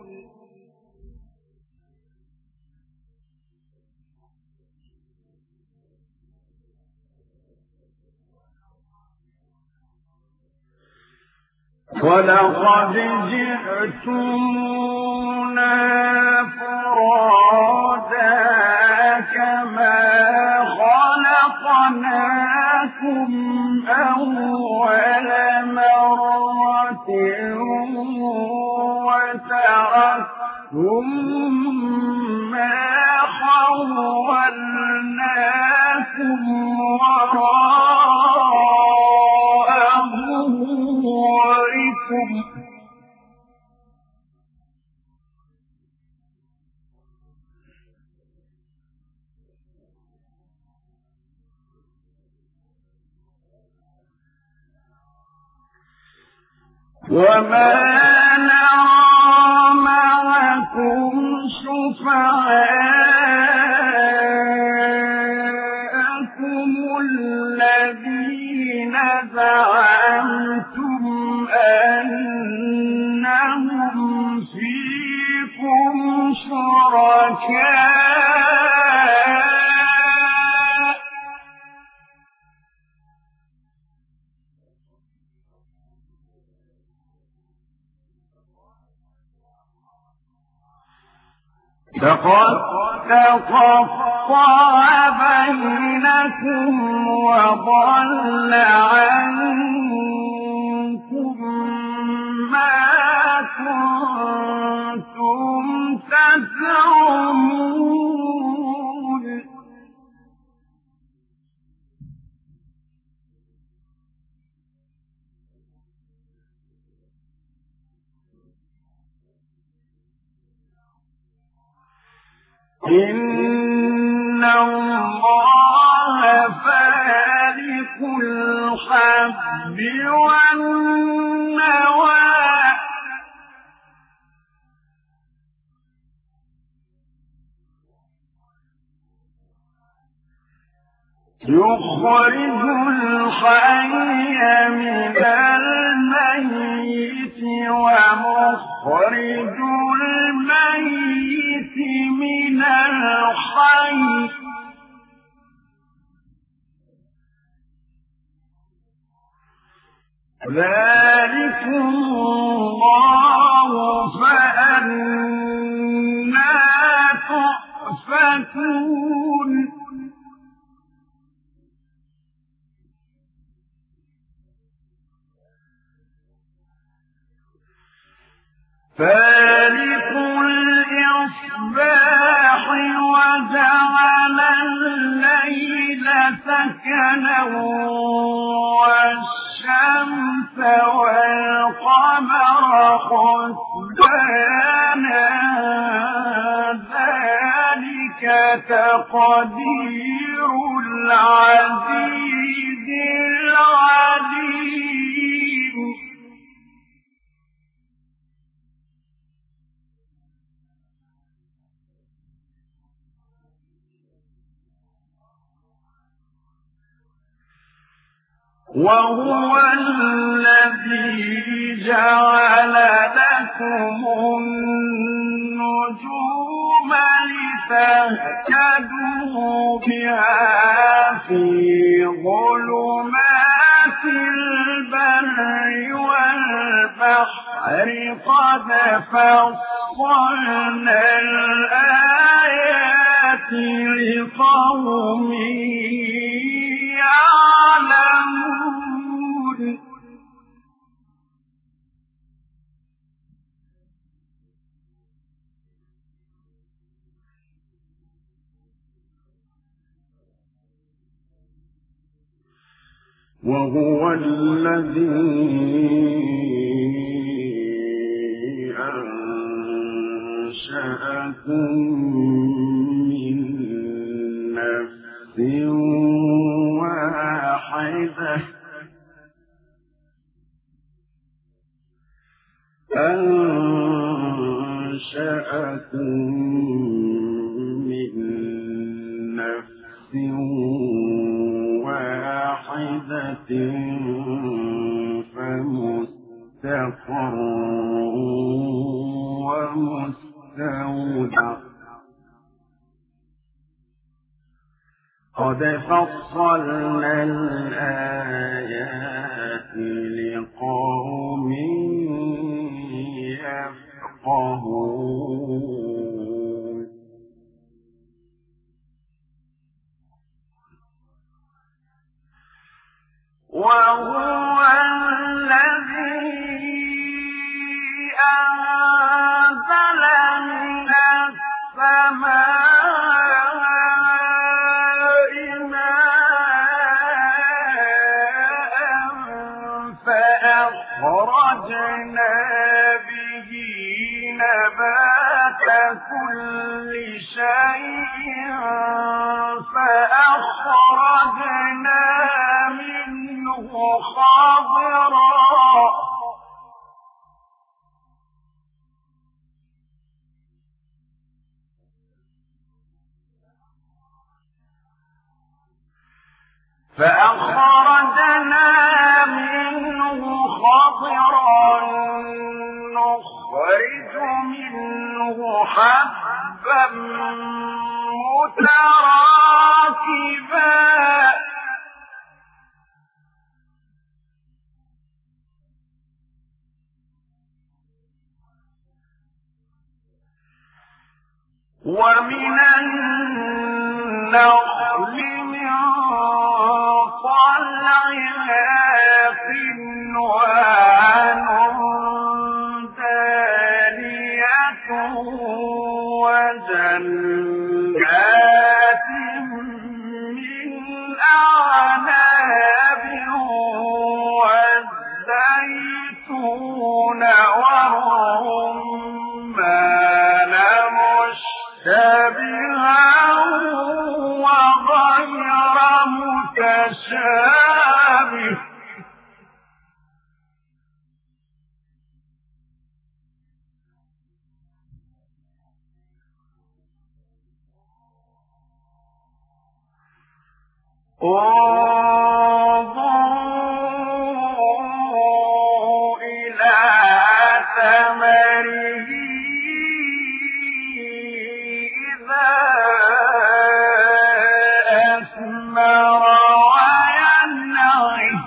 ولقد جئتمونا فرادا كما خلقناكم أول مرة وتركتم ما خولناكم وراء ظهوركم وما نرى معكم شفعاءكم الذين زعمتم أنهم فيكم شركاء لقد تقطع بينكم وضل عنكم ما كنتم تزعمون إن الله فالق الحب والنوى يخرج الحي من الميت ومخرج الميت من الحي ذلكم الله فأنى تؤفكون فالق الإصباح وجعل الليل سكنا والشمس والقمر حسبانا ذلك تقدير العزيز العليم وهو الذي جعل لكم النجوم لتهتدوا بها في ظلمات البر والبحر قد فصلنا الآيات لقوم يعلمون وهو الذي أنشأكم من نفس واحدة أنشأكم من نفس واحدة فمستقر ومستودع قد فصلنا الآيات لقوم يفقهون وهو الذي أنزل من السماء ماء فأخرجنا به نبات كل شيء فأخرجنا منه خضرا فأخرجنا منه خضرا نخرج منه حبا متراكبا ومن النخل من طلعها قنوان دانية وجنات من أعناب والزيتون والرمان مشتبها وغير متشابه انظروا إلى ثمره إذا أثمر وينعه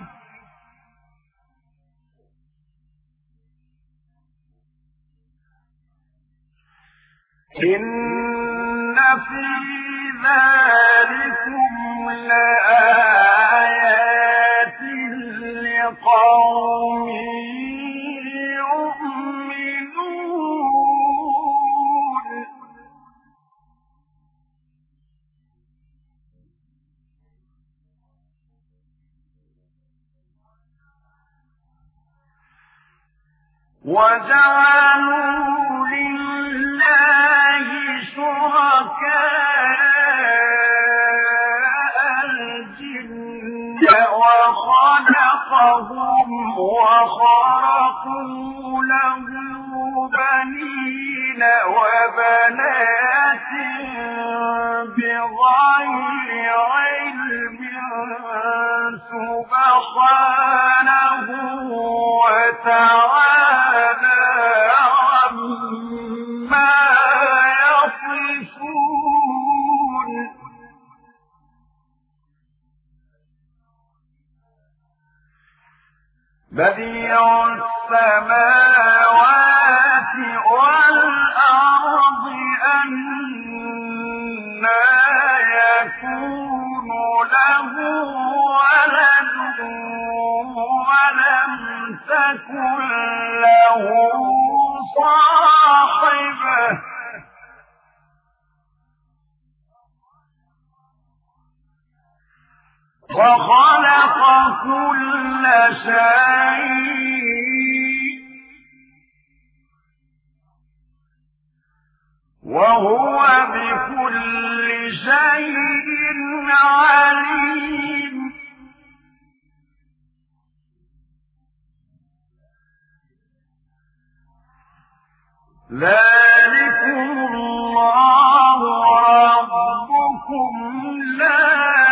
إن في ذلكم لآيات لقوم يؤمنون وجعلوا لله شركاء الجن وخلقهم وخرقوا له بنين وبنات بغير علم سبحانه وتعالى عما يصفون بديع السماوات والأرض أنى يكون له ولد ولم تكن له صاحبة وخلق كل شيء وهو بكل شيء عليم ذلكم الله ربكم لا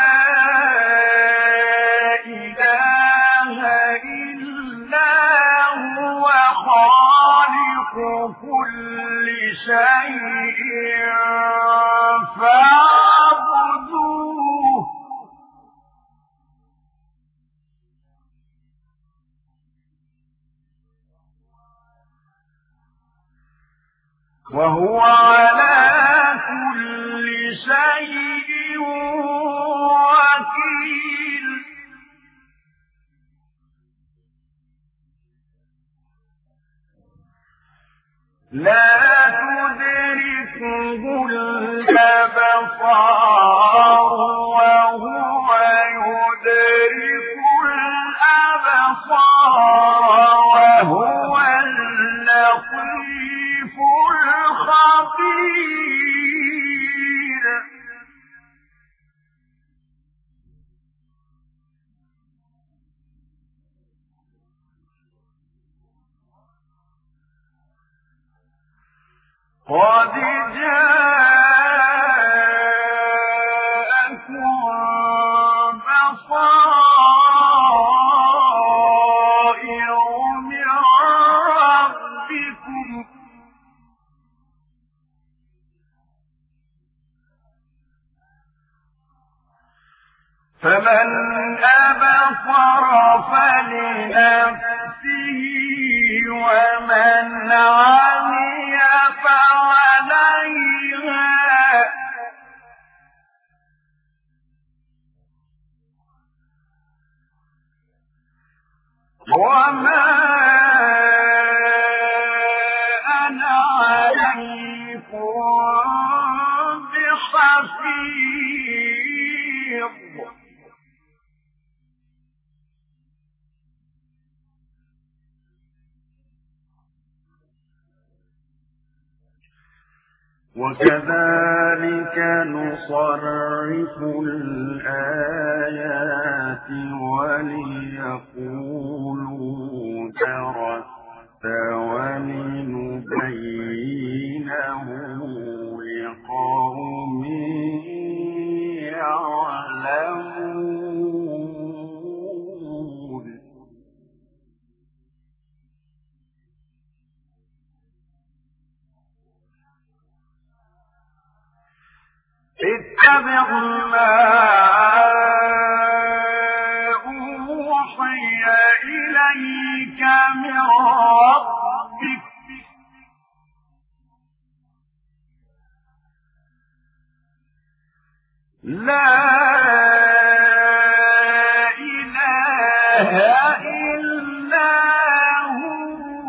إله إلا هو خالق كل شيء فاعبدوه وهو على كل شيء وكيل لا تدركه الأبصار وهو يدرك الأبصار وهو اللطيف الخبير قد جاءكم بصائر من ربكم فمن أبصر فلنفسه ومن عمي فعليها وما أنا عليكم بحفيظ وكذلك نصرف الآيات وليقولوا درست ولنبينه لقوم يعلمون أوحي إليك من ربك لا إله إلا هو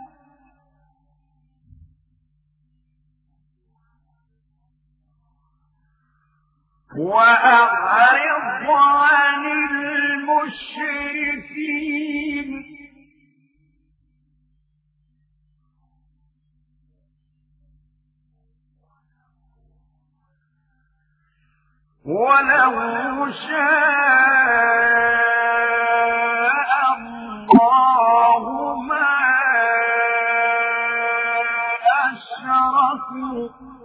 وأعرض عن المشركين ولو شاء الله ما أشركوا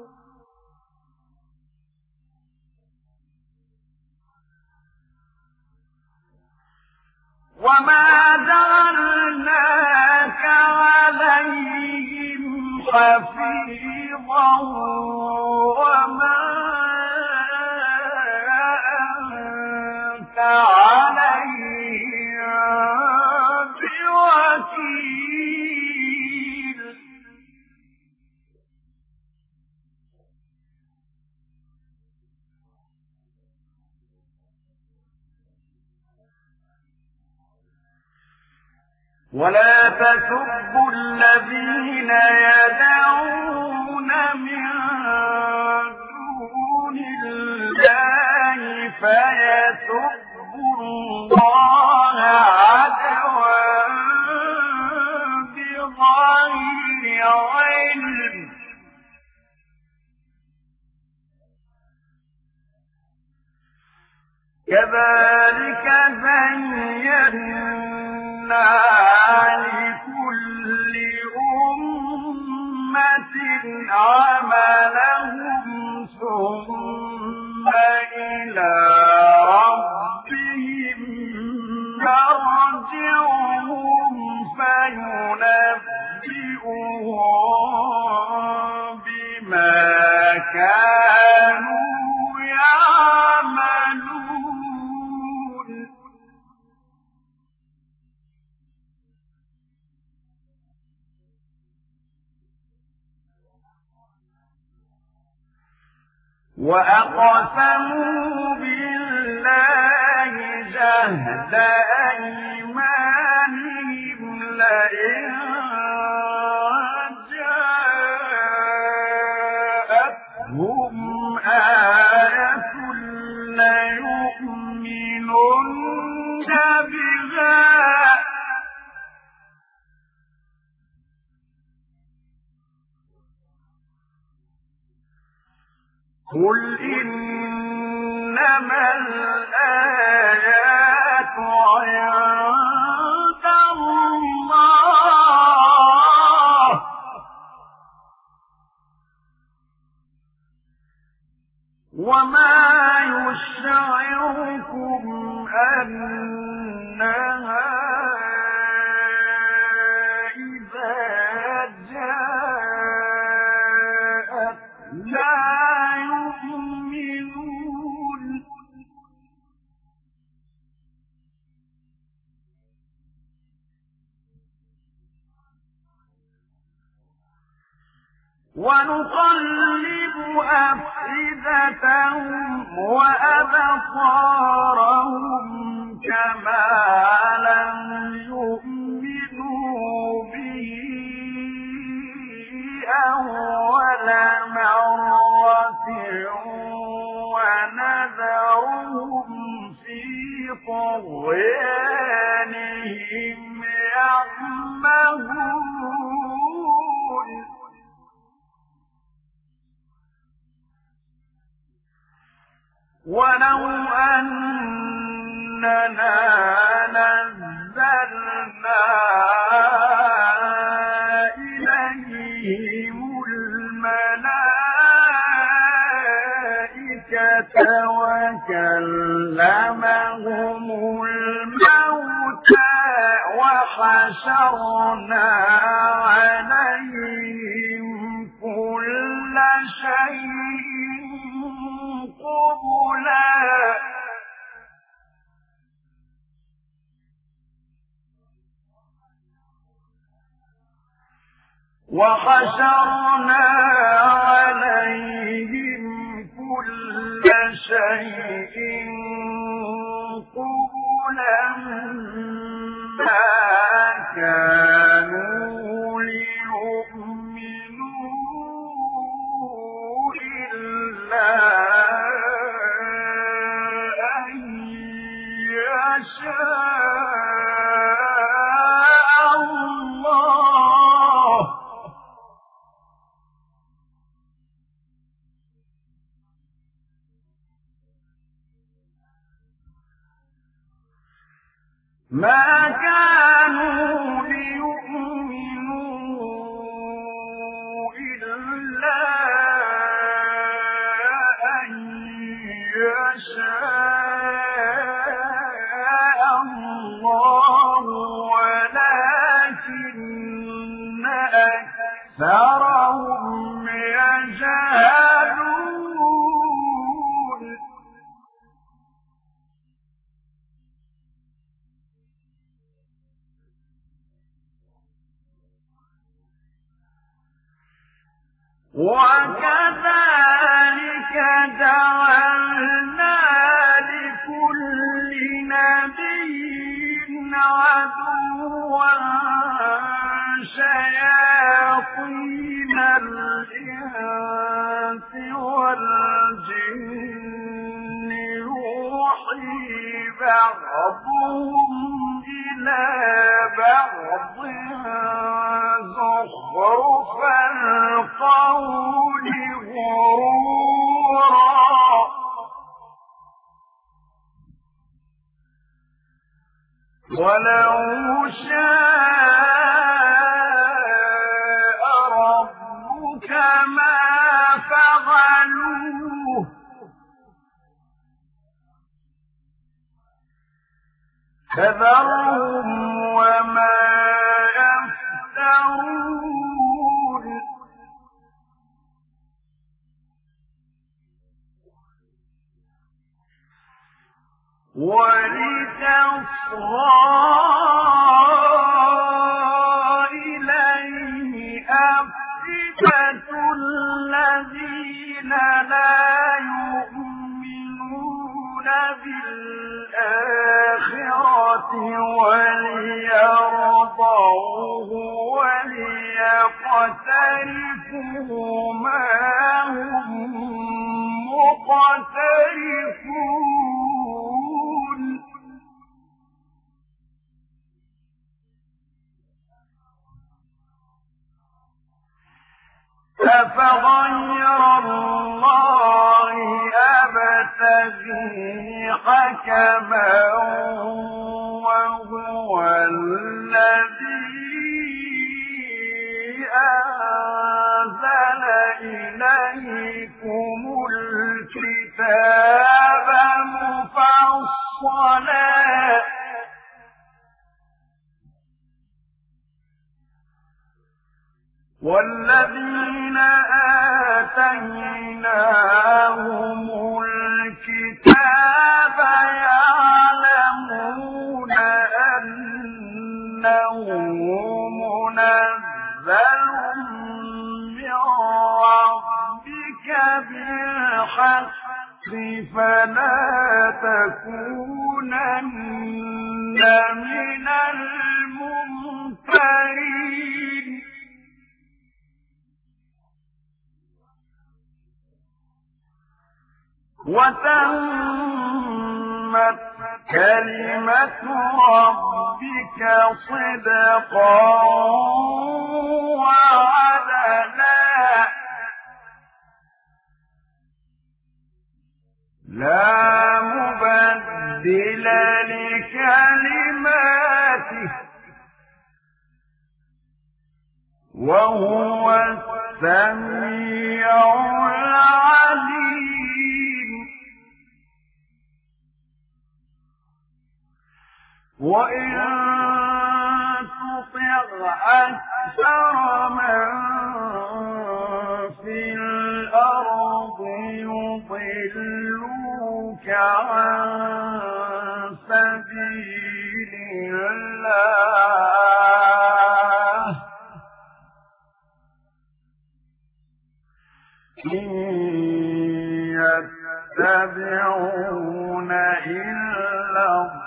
وما جعلناك عليهم حفيظا وما أنت عليهم بوكيل ولا تسبوا الذين يدعون من دون الله فيسبوا الله عدوا بغير علم كذلك زينا لكل أمة عملهم ثم إلى ربهم مرجعهم فينبئهم بما كانوا يعملون وأقسموا بالله جهد أيمانهم لئن جاءتهم آية ليؤمنن بها قل إنما الآيات عند الله وما يشعركم أنها إذا جاءت لا يؤمنون ونقلب أفئدتهم وأبصارهم كما لم يؤمنوا به أول مرة ونذرهم في طغيانهم يعمهون ولو أننا نزلنا إليهم الملائكة وكلمهم الموتى وحشرنا عليهم كل شيء قبلا وحشرنا عليهم كل شيء قبلا ما كانوا ليؤمنوا إلا أن يشاء الله ما كانوا ليؤمنوا إلا أن يشاء الله ولكن أكثرهم يجهلون وكذلك جعلنا لكل نبي عدوا شياطين الإنس والجن يوحي بعضهم إلى بعض زخرف القول غرورا ولو شاء ربك ما فعلوه فذرهم وما يفترون ولتصغى إليه أفئدة الذين لا يؤمنون بالآخرة وليرضوه وليقترفوا ما هم مقترفون أفغير الله أبتغي حكما وهو الذي أنزل إليكم الكتاب مفصلا والذين آتيناهم الكتاب يعلمون أنه منزل من ربك بالحق فلا تكونن من الممترين وتمت كلمة ربك صدقا وعدلا لا مبدل لكلماته وهو السميع العليم وإن تطع أكثر من في الأرض يضلوك عن سبيل الله إن يتبعون إلا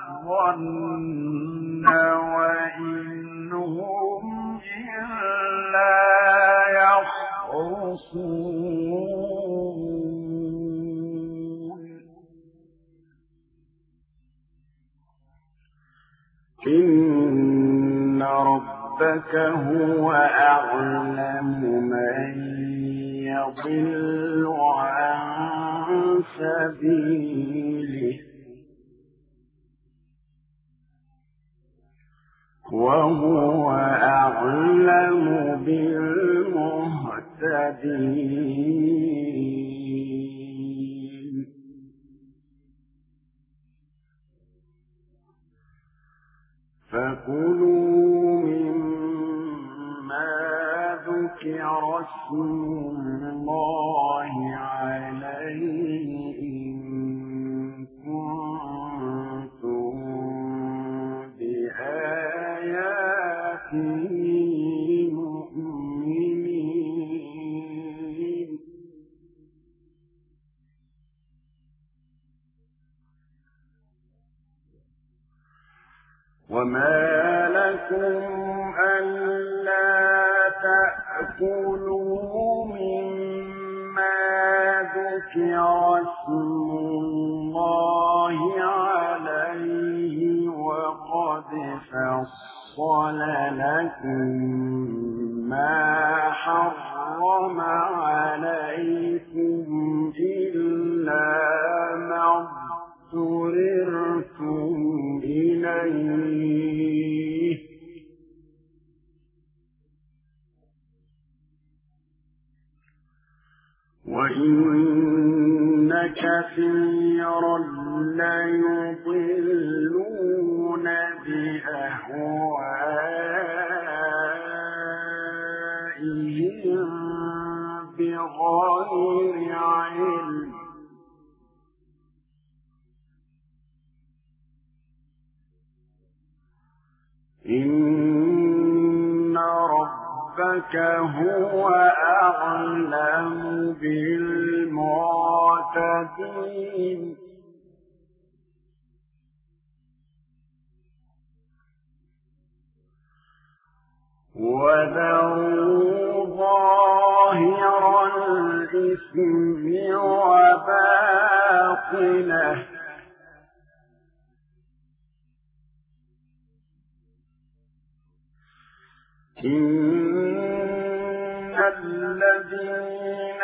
الظن وإن هم إلا يخرصون إن ربك هو أعلم من يضل عن سبيله وهو أعلم بالمهتدين فكلوا مما ذكر اسم الله عليه إن كنتم بآياته مؤمنين وما لكم ألا تأكلوا مما ذكر اسم الله عليه وقد فصل لكم ما حرم عليكم إلا ما اضطررتم إليه وإن كثيرا ليضلون بأهوائهم بغير علم إن ربك هو أعلم بالمعتدين وذروا ظاهر الإثم وباطنه إن الذين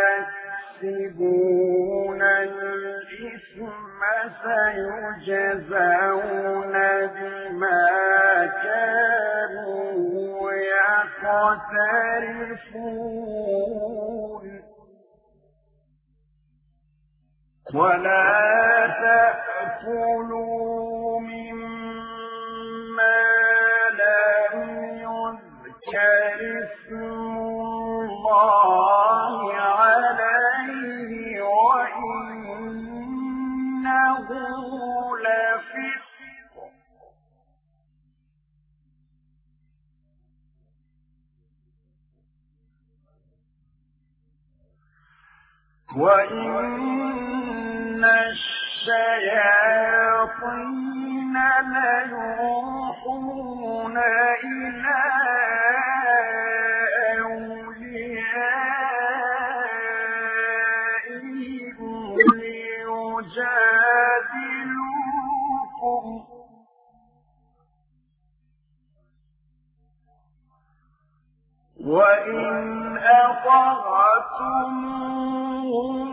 يكسبون الإثم سيجزون بما كانوا يقترفون ولا تأكلوا مما لم يذكر اسم الله عليه وإنه لفسق وإن الشياطين ليوحون إلى أوليائهم ليجادلوكم وإن أطعتموهم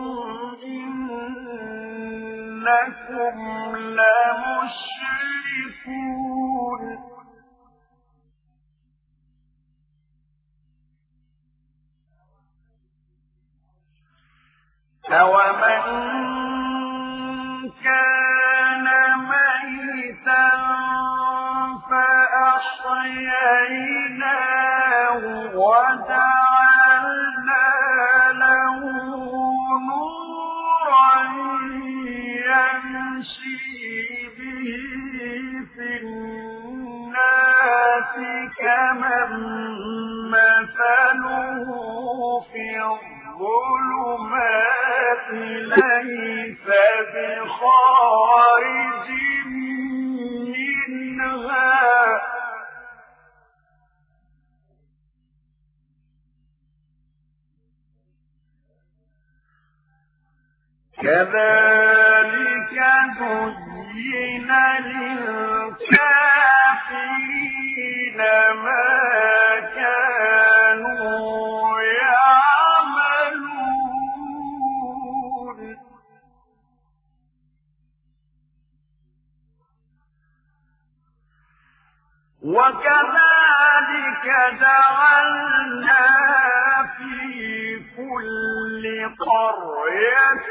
إنكم لمشركون أومن كان ميتا فأحييناه وجعلنا له نورا يمشي به في الناس كمن مثله في الظلم ليس بخارج منها كذلك زين للكافرين ما كانوا يعملون وكذلك جعلنا في كل قرية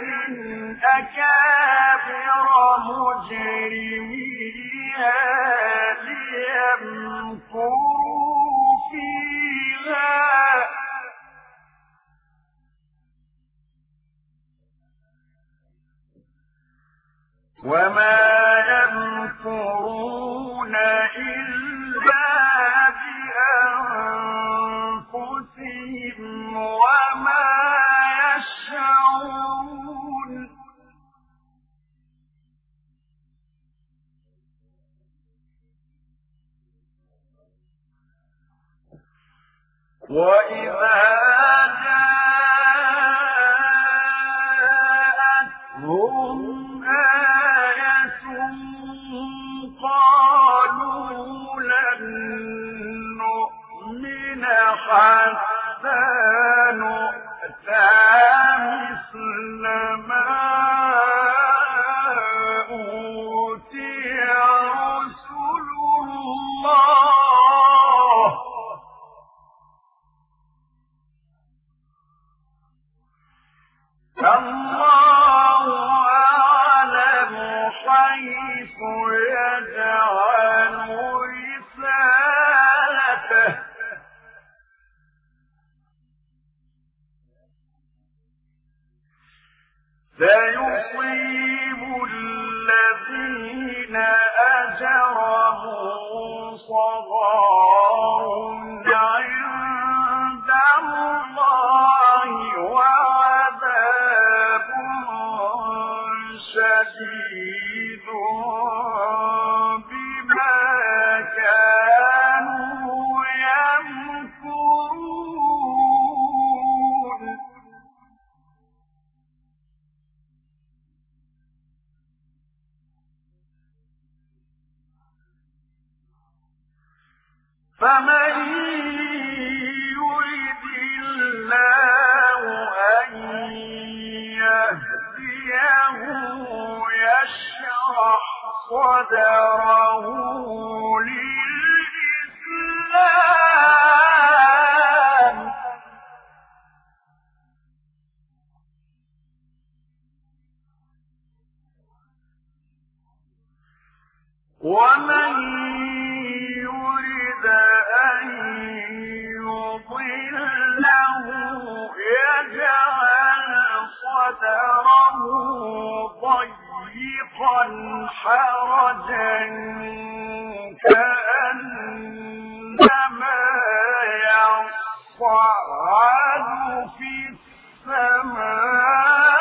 أكابر مجرميها ليمكروا فيها وما يمكرون إلا بأنفسهم وما يشعرون وإذا جاءتهم آية قالوا لن نؤمن حتى نؤتى مثل ما أوتي رسل الله الله أعلم حيث يجعل رسالته سيصيب الذين أجرموا صغار عند الله وعذاب شديد بما كانوا يمكرون فمن يرد الله أن يهديه يشرح صدره للإسلام ومن يرد أن يضله يجعل صدره ضيقا حرجا كأنما يصعد في السماء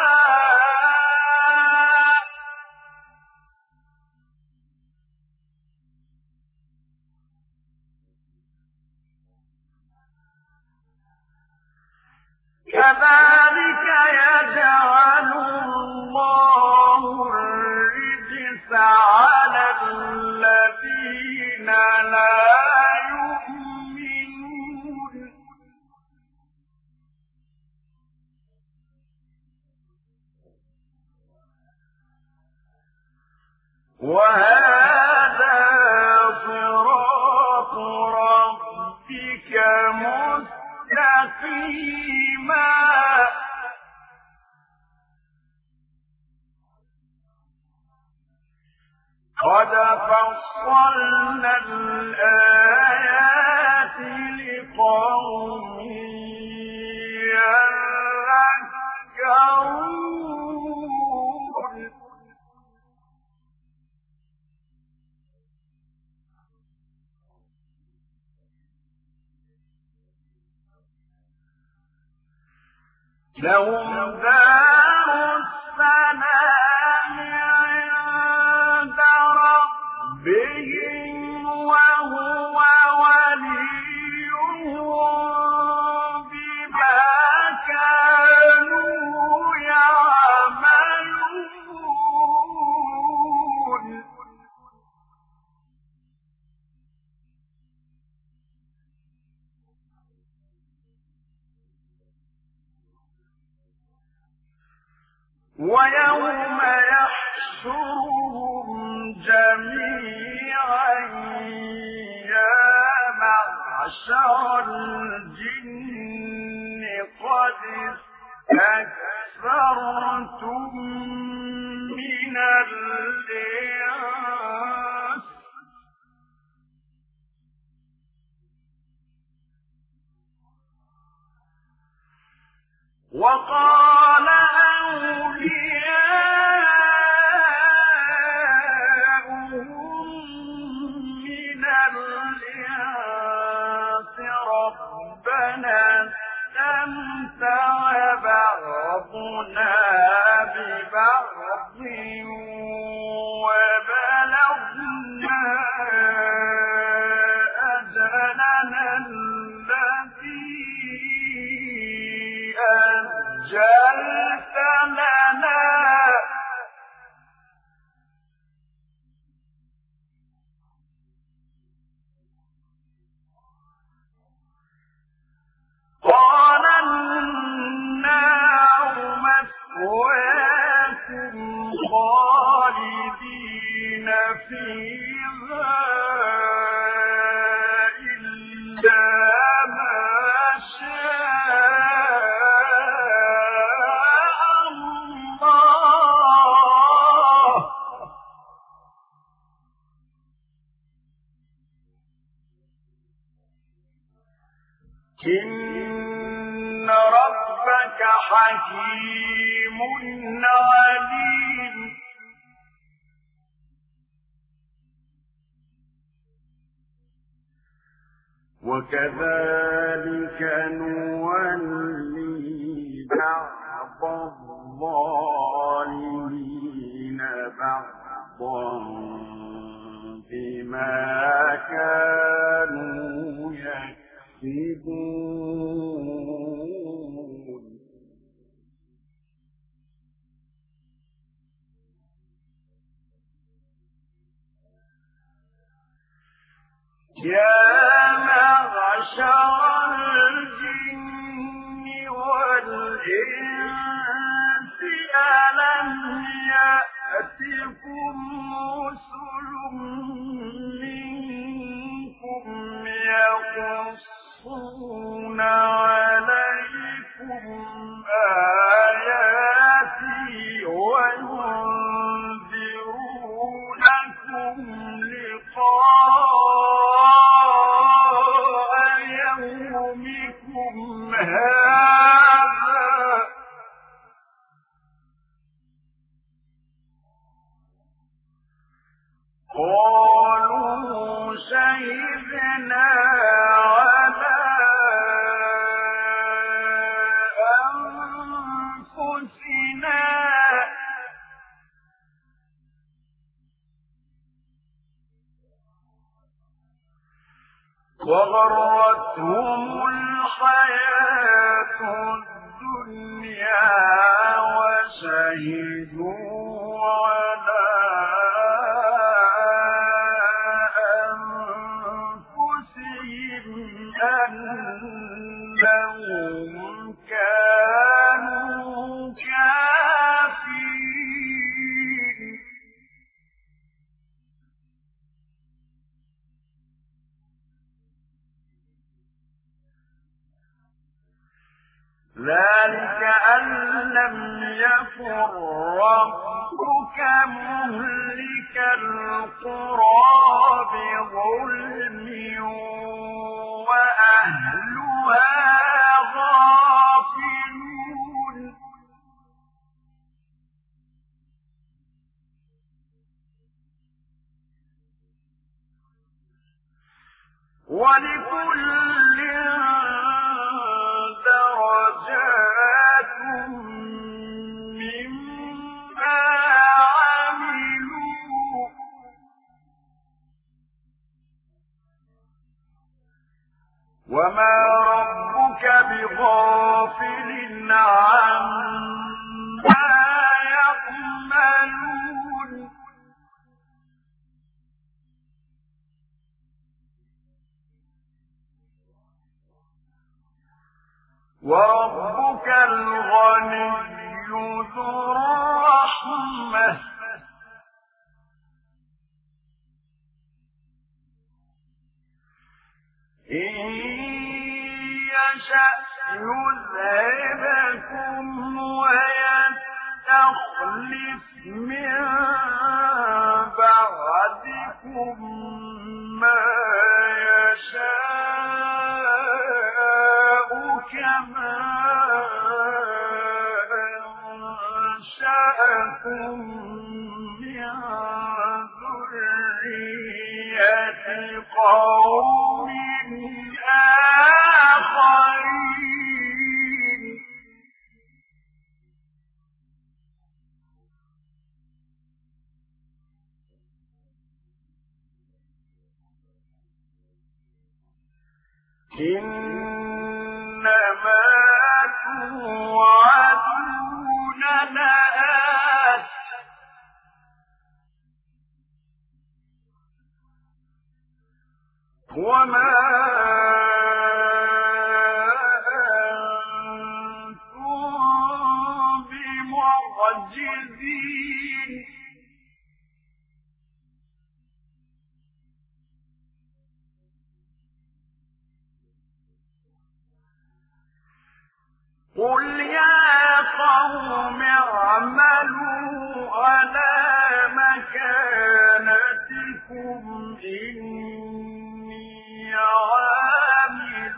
كذلك يجعل الله الرجس على الذين لا يؤمنون وهذا صراط ربك مستقيما قد فصلنا الآيات لقوم يذكرون لهم دار ويوم يحشرهم جميعا يا معشر الجن قد استكثرتم من الإنس وقال أولياؤهم من الإنس ربنا استمتع بعضنا ببعض وبلغنا أجلنا الذي أجلت لنا قال النار مثواكم خالدين فيها إلا ما شاء الله إن ربك حكيم عليم وكذلك نولي بعض الظالمين بعضا بما كانوا يكسبون يا معشر الجن والإنس ألم يأتكم رسل منكم يقصون عليكم آياتي وينذرونكم لقاء يومكم هذا قالوا شهدنا على أنفسنا وغرتهم الحياة الدنيا وشهدوا على أنفسهم أنهم كانوا كافرين ذلك أن لم يكن ربك مهلك القرى بظلم وأهلها غافلون ولكل درجات مما عملوا وما ربك بغافل عما يعملون وربك الغني ذو رحمة إن يشأ يذهبكم ويستخلف من بعدكم ما يشاء كما أنشأكم من ذرية قوم آخرين إنما توعدون لآت وما أنتم بمعجزين قل يا قوم اعملوا على مكانتكم إني عامل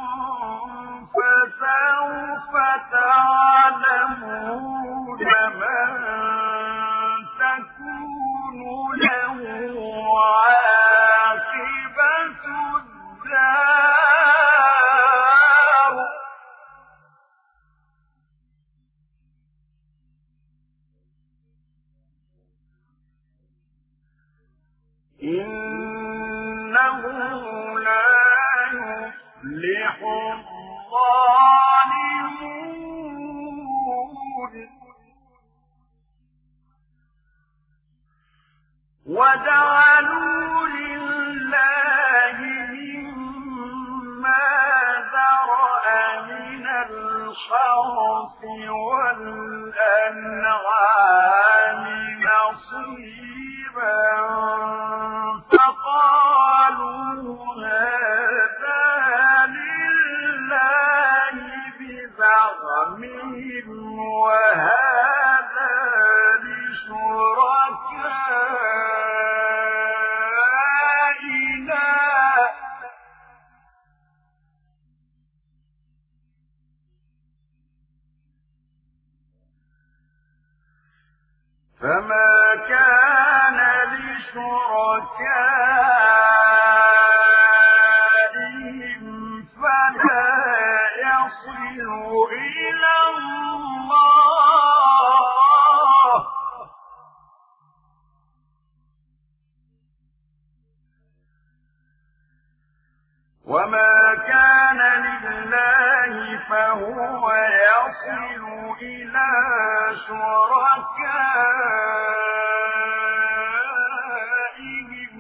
فسوف تعلمون من تكون له عاقبة الدار إنه لا يفلح الظالمون وجعلوا لله مما ذرأ من الحرث والأنعام نصيبا فقالوا هذا لله بزعمهم وهذا لشركائنا فما كان لشركائهم فلا يصل إلى الله وما كان لله فهو يصل إلى شركائهم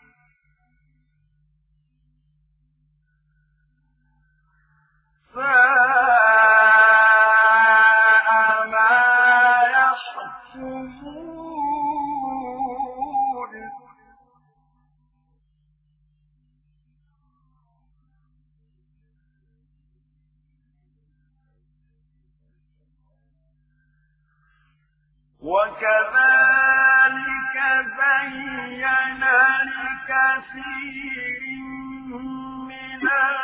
ساء ما يحكمون وكذلك زين لكثير من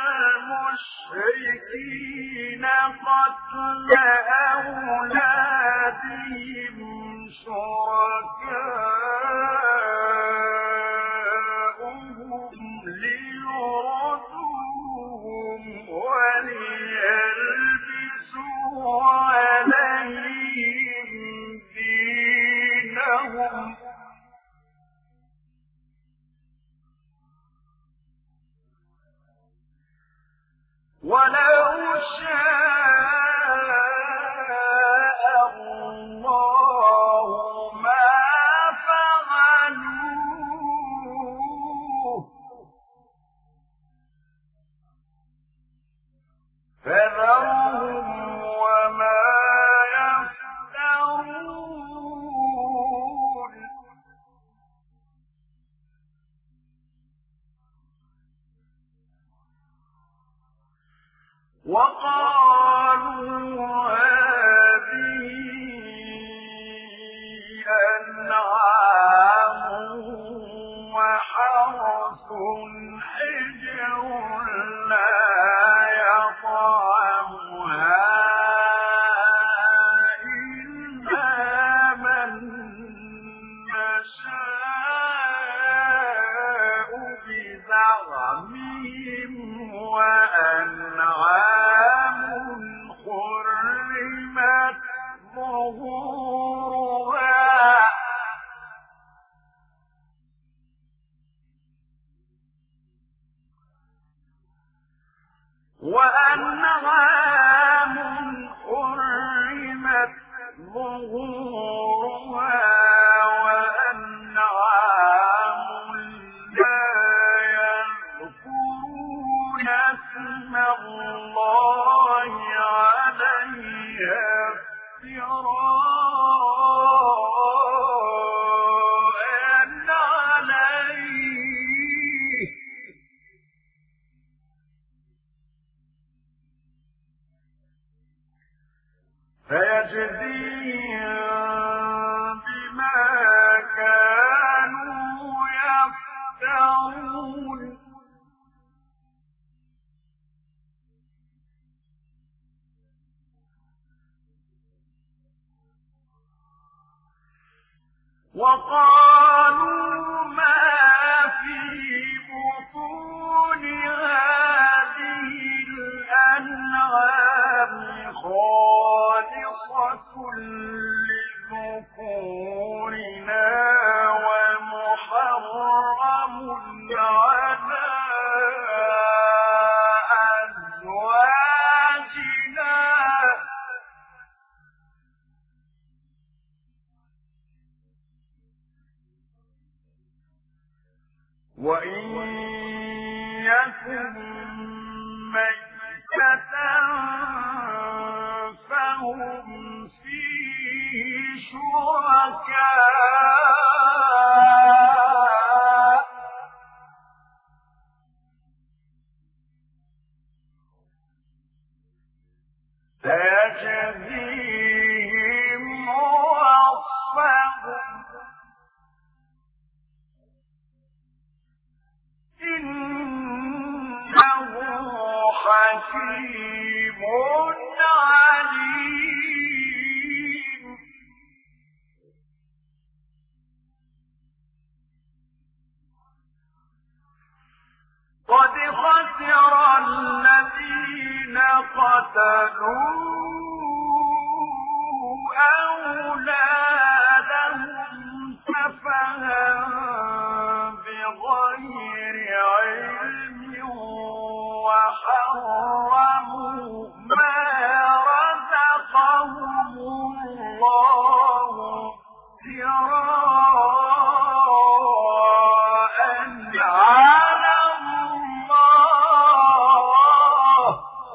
المشركين قتل أولادهم شركاؤهم ليردوهم وليلبسوا عليهم دينهم ولو شاء الله وقالوا هذه أنعام وحرث حجر لا يطعمها إلا من نشاء بزعمهم وأنعام حرمت ظهورها وأنعام حرمت ظهورها وأنعام لا يذكرون اسم الله عليها افتراء عليه فيجزيهم بما كانوا يفترون وقالوا ما في بطون هذه الأنعام خالصة لذكورنا ومحرم على أزواجنا وإن يكن ميتة فهم فيه شركاء سيجزيهم وصفهم إنه حكيم عليم قد خسر الذين قتلوا أولادهم سفها بغير علم وحرموا ما رزقهم الله افتراء على الله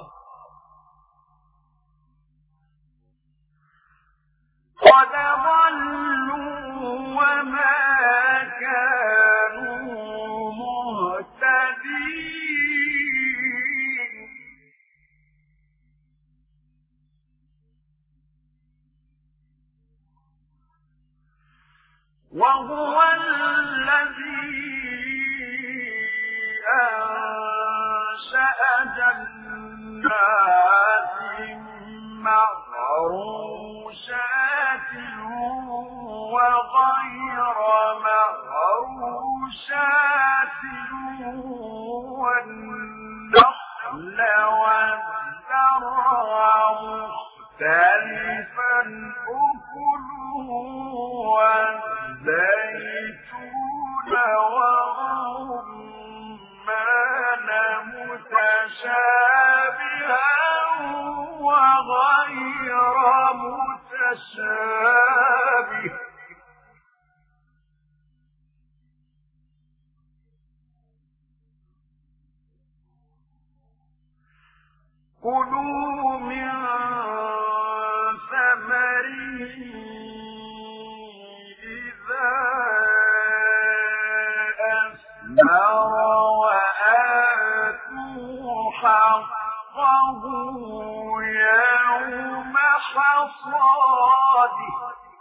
قد ضلوا وما كانوا مهتدين وهو الذي أنشأ جنات معروشات وغير معروشات والنخل والزرع مختلفا أكله والزيتون والرمان متشابها وغير متشابه كلوا من ثمره إذا أثمر وآتوا حقه حقه يوم حصاده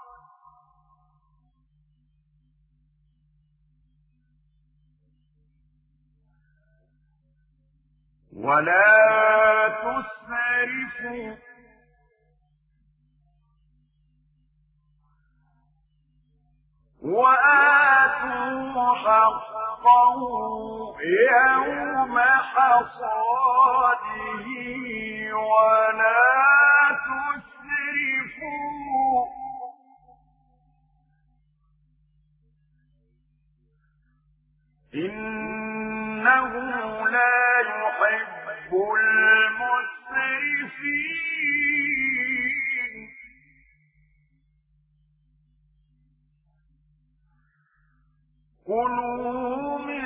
ولا تسرفوا وآتوا حقه يوم حصاده ولا تسرفوا إنه لا يحب المسرفين كلوا من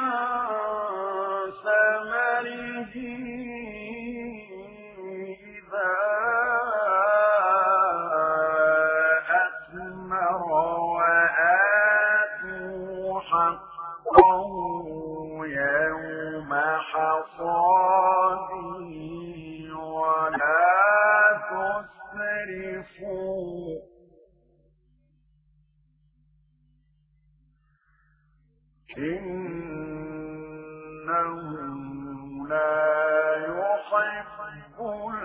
ثمره إذا أثمر وآتوا حقه يوم حصاده ولا تسرفوا إنه لا يحب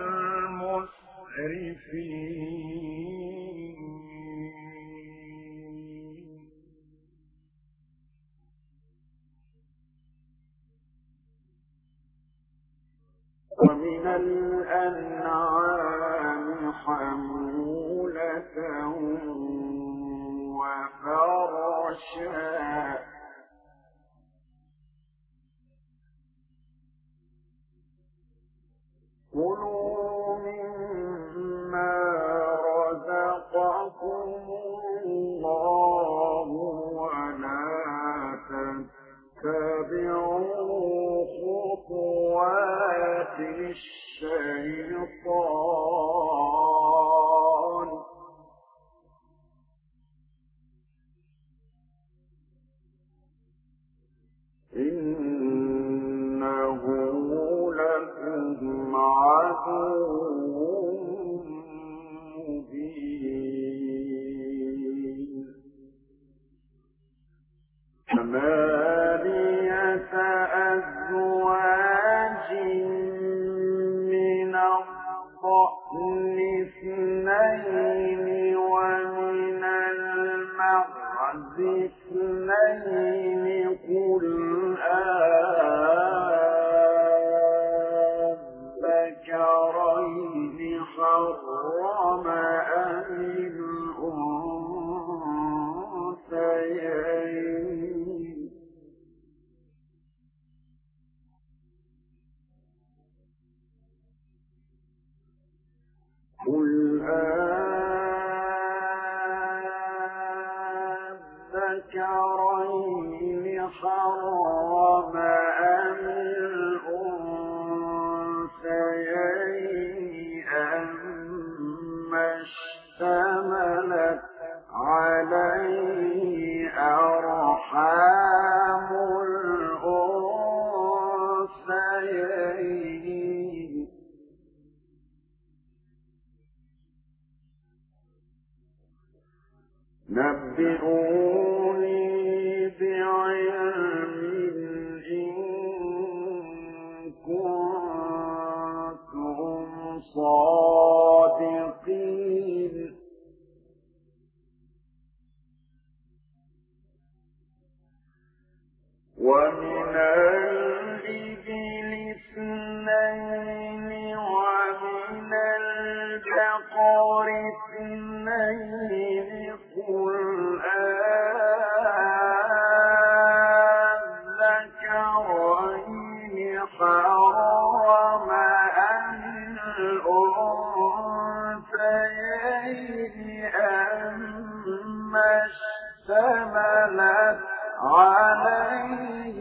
المسرفين ومن الأنعام حمولة وفرشا كلوا مما رزقكم الله ولا تتبعوا خطوات الشيطان إنه لكم عدو مبين ثمانية أزواج من الضأن اثنين ومن المعز اثنين قل أذكرين حرم أم الأنثيين قل أذكرين حرم أم الأنثيين أما اشتملت عليه أرحام الأنثيين نبئوني بعلم إن كنتم صادقين ومن الإبل اثنين ومن البقر اثنين قل أذكرين حرم أم الأنثيين أما اشتملت عليه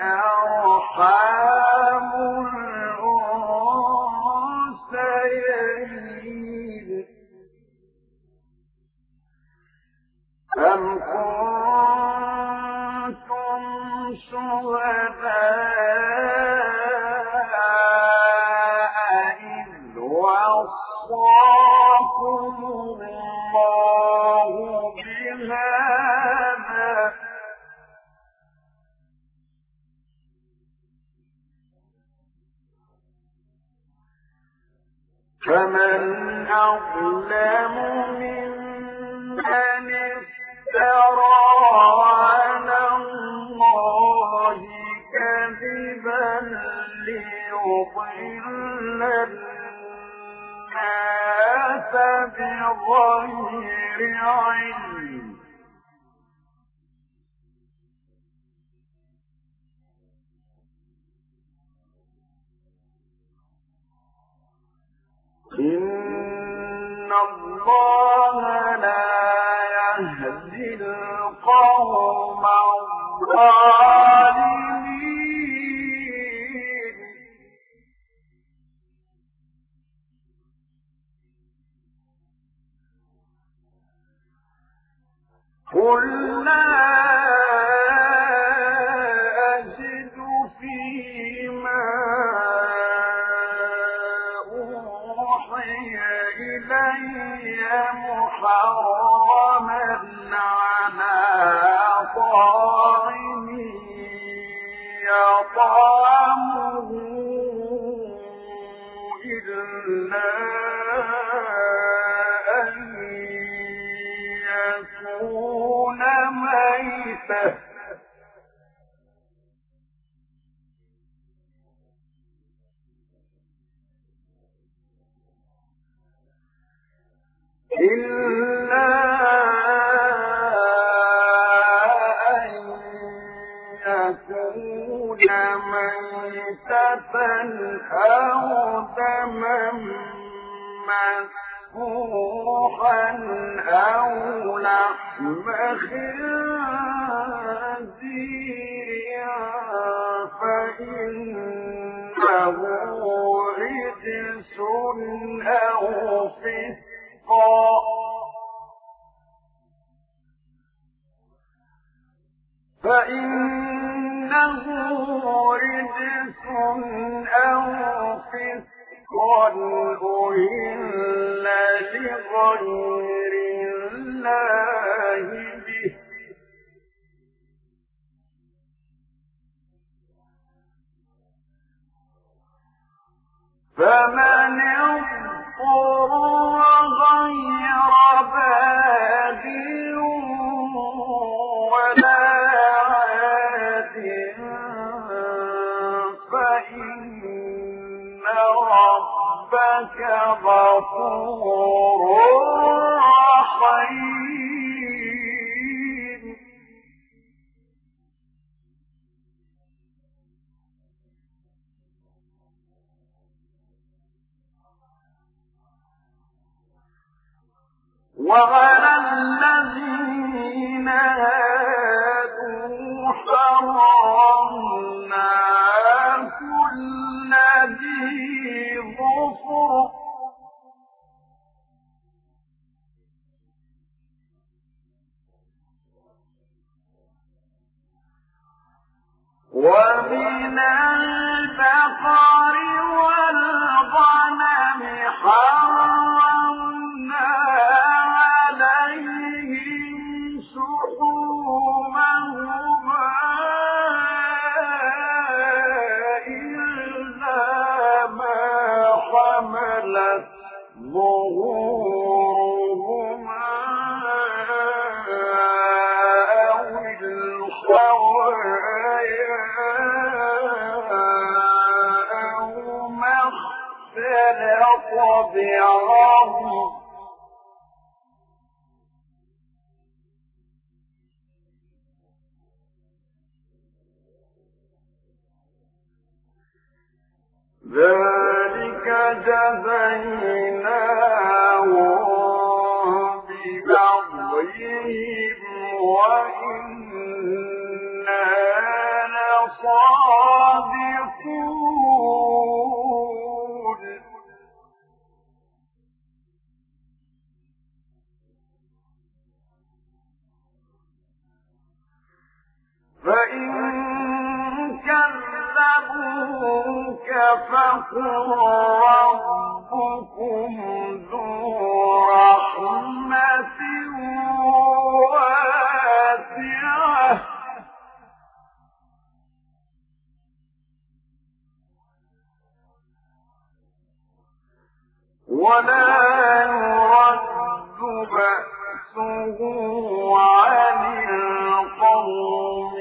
أرحام الأنثيين أم كنتم شهداء فمن أظلم ممن افترى على الله كذبا ليضل الناس بغير علم إن الله لا يهدي القوم الظالمين قل لا أجد فيما إلي محرما على طاعم يطعمه إلا أن يكون ميتا إلا أن يكون ميتة أو دما مسفوحا أو لحم خنزير فإنه رجس أو فسقا فإنه رجس أو فسقا أهل لغير الله به فمن اضطر غير باد ولا عاد فإن ربك غفور رحيم وعلى الذين هادوا حرمنا كل ذي ظفر ومن البقر والغنم حرمنا عليهم شحومهما إلا ما حملت ظهورهما أو الحوايا أو ما اختلط بعظم ذلك جزيناهم ببغيهم وإنا لصادقون فإن كذبوك فقل ربكم ذو رحمة واسعة ولا يرد بأسه عن القوم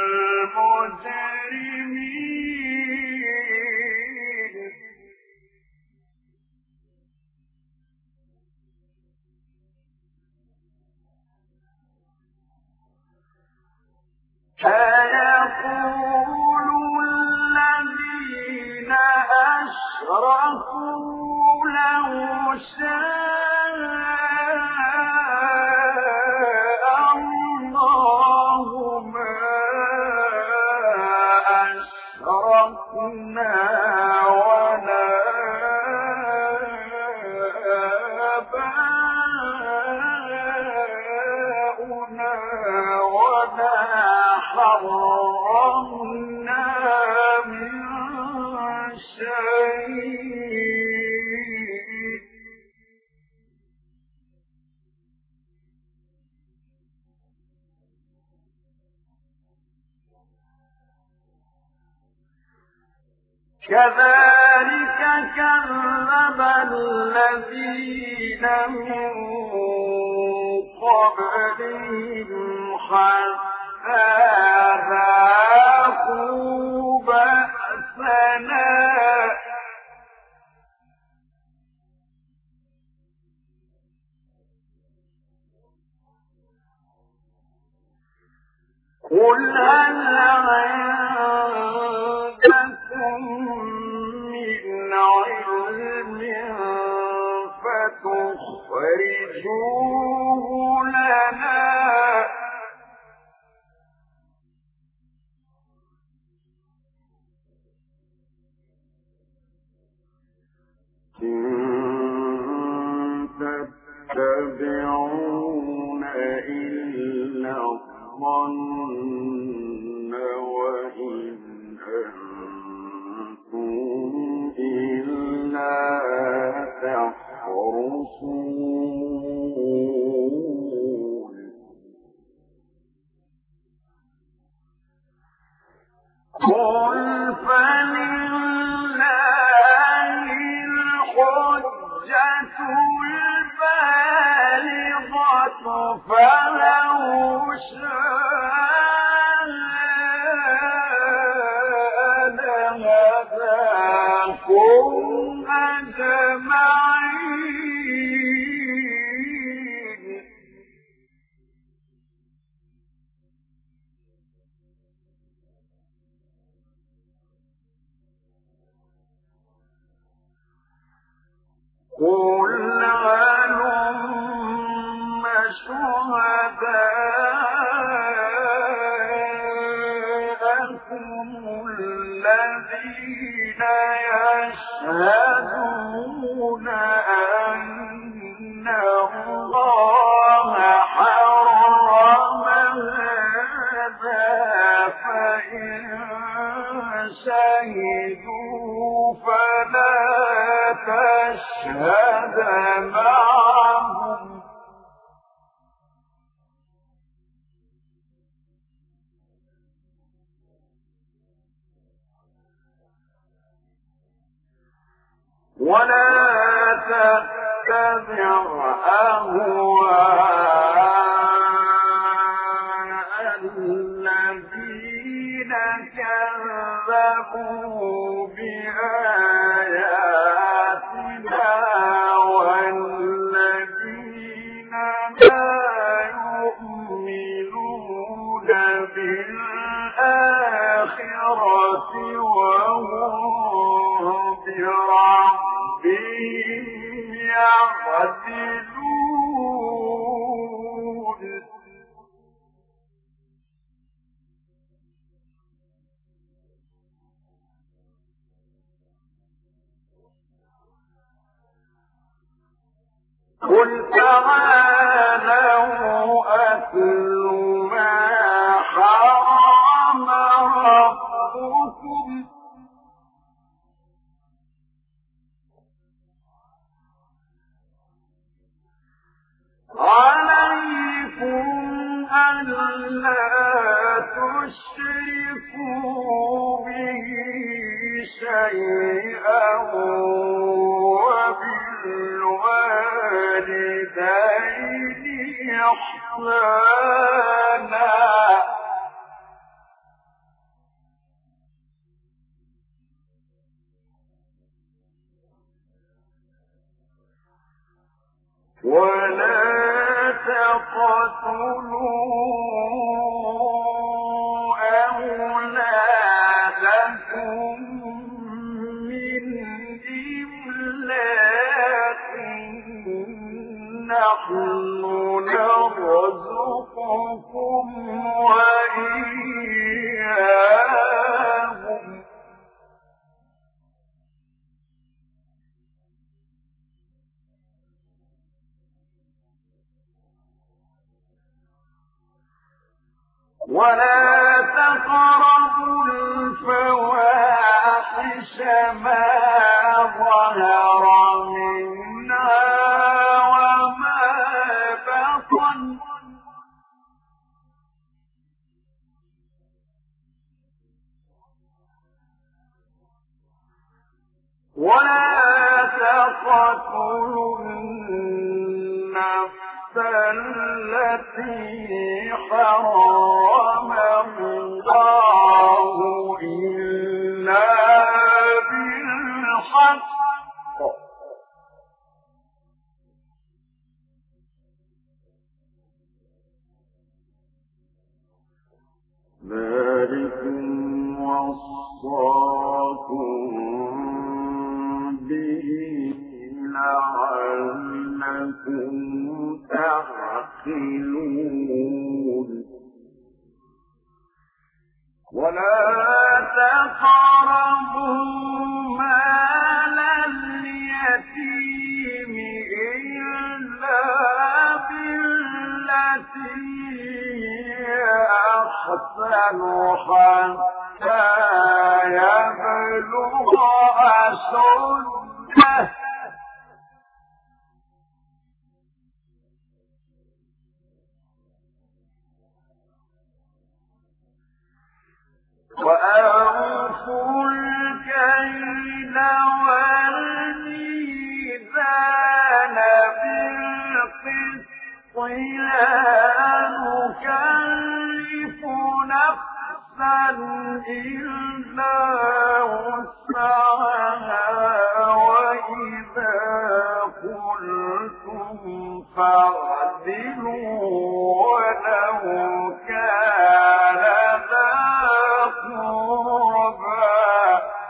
المجرمين سيقول الذين أشركوا لو شاء الله ما أشركنا ولا آباؤنا ولا حرمنا من شيء كذلك كذب الذين من قبلهم حتى ذاقوا بأسنا قل هل عندكم من علم فتخرجوه لنا إن تتبعون إلا الظن وإن أنتم إلا تخرصون قل فلله الحجة البالغة فلو شاء لهداكم أجمعين قل هلم شهداءكم الذين يشهدون أن الله حرم هذا فإن شهدوا فلا تشهد معهم ولا تتبع أهواء الذين كذبوا بآياتنا والذين لا يؤمنون بالآخرة وهم بربهم يعدلون قل تعالوا أتل ما حرم ربكم عليكم ألا تشركوا به شيئا وبالله إحسانا ولا تقتلوا أولادكم من إملاق نحن نرزقكم وإياهم ولا تقربوا الفواحش ما ظهر منها وما بطن ولا تقتلوا النفس التي حرم الله إلا بالحق ذلكم وصاكم به لعلكم تعقلون ولا تقربوا مال اليتيم إلا بالتي هي أحسن حتى يبلغ أشده وأوفوا الكيل والميزان بالقسط لا نكلف نفسا إلا وسعها وإذا قلتم فاعدلوا ولو كان ذا قربى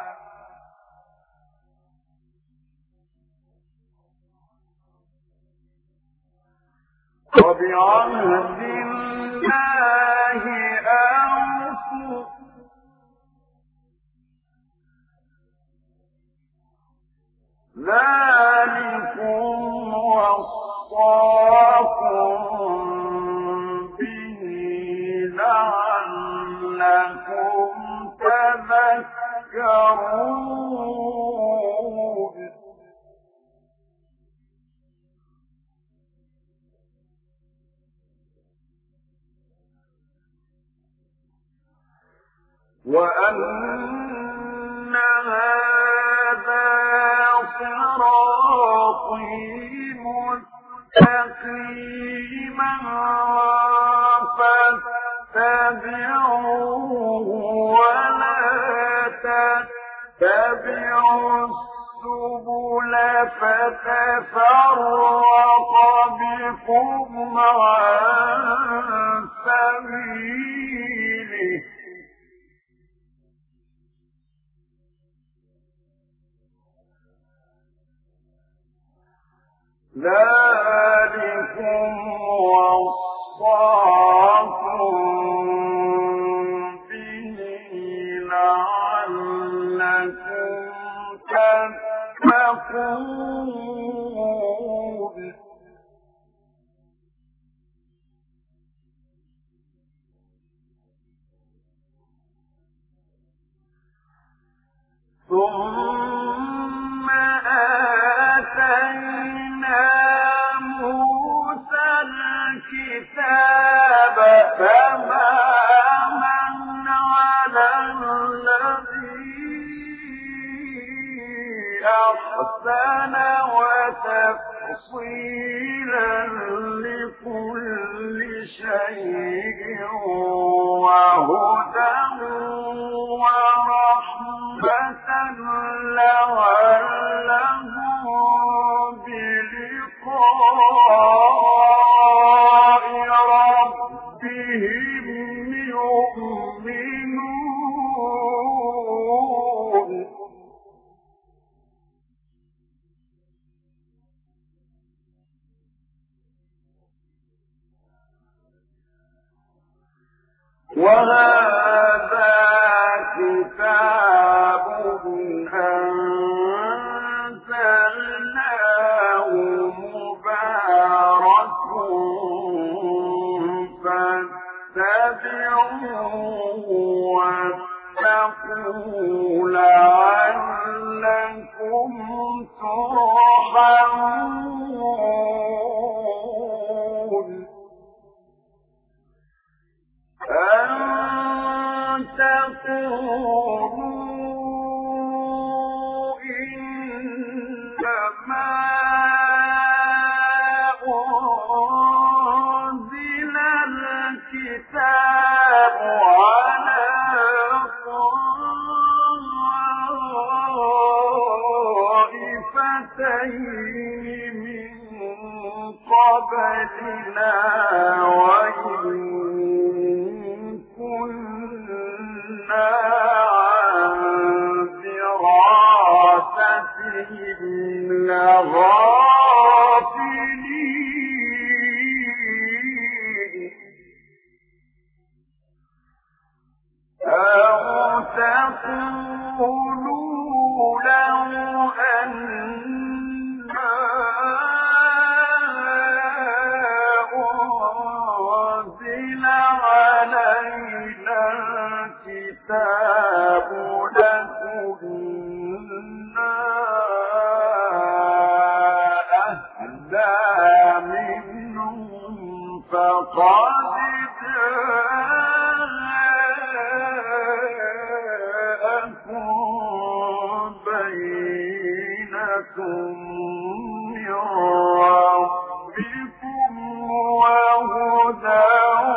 وبعهد الله أوفوا ذلكم وصاكم به لعلكم تذكرون وأن هذا صراطي مستقيما فاتبعوه ولا تتبعوا السبل فتفرق بكم عن سبيله ذلكم وصاكم به لعلكم تتقون ثم آتينا موسى الكتاب تماما على الذي أحسن وتفصيلا تفصيلا لكل شيء وهدى ورحمة لعلهم بلقاء ربهم يؤمنون وهذا كتاب أنزلناه مبارك فاتبعوه واتقوا لعلكم ترحمون أن تقولوا إنما أنزل الكتاب على طائفتين من قبلنا وإن كنا عن دراستهم لغافلين أو تقولوا لو أنا أنزل علينا الكتاب لكنا أهدى منهم فقد جاءكم بينة من ربكم وهدى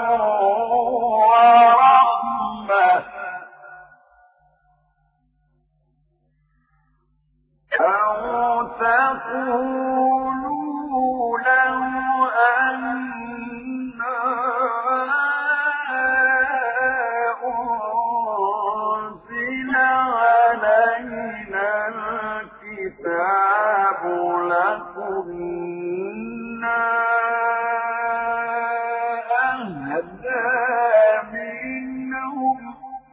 ورحمة أو تقولوا لو أنا أنزل علينا الكتاب لكنا أهدى منهم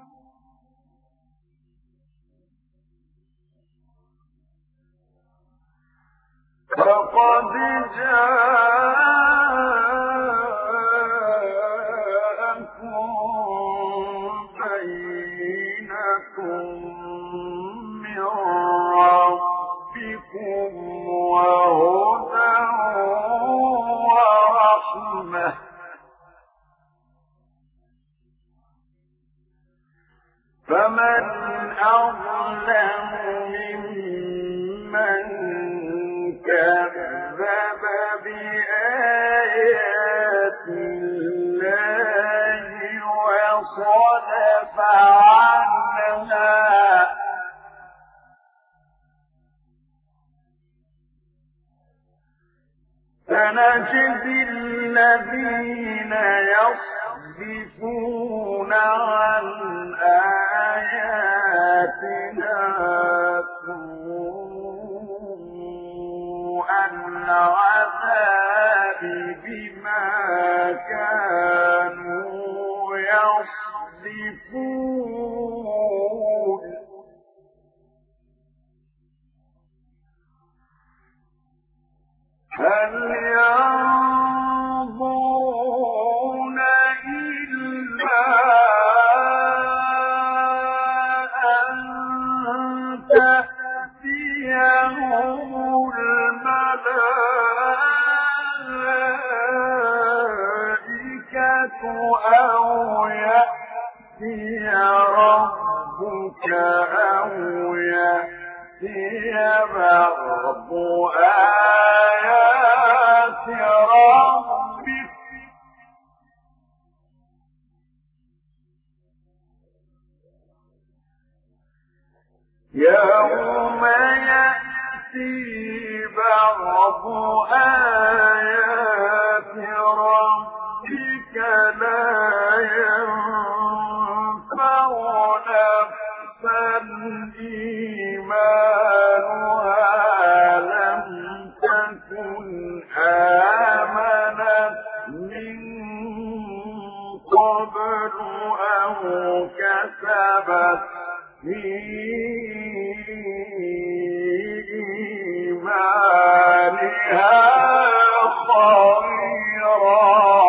فقد جاءكم بينة من ربكم وهدى ورحمة فمن أظلم ممن كذب بآيات الله وصدف عنها سنجزي الذين يصدفون عن آياتنا سوء العذاب بما كانوا يصدفون هل ينظرون إلا أن تأتيهم الملائكة أو يأتي ربك أو يأتي بعض آيات ربك يوم يأتي بعض آيات ربك لا ينفع نفسا إيمانها لم تكن آمنت من قبل أو كسبت في إيمانها خيرا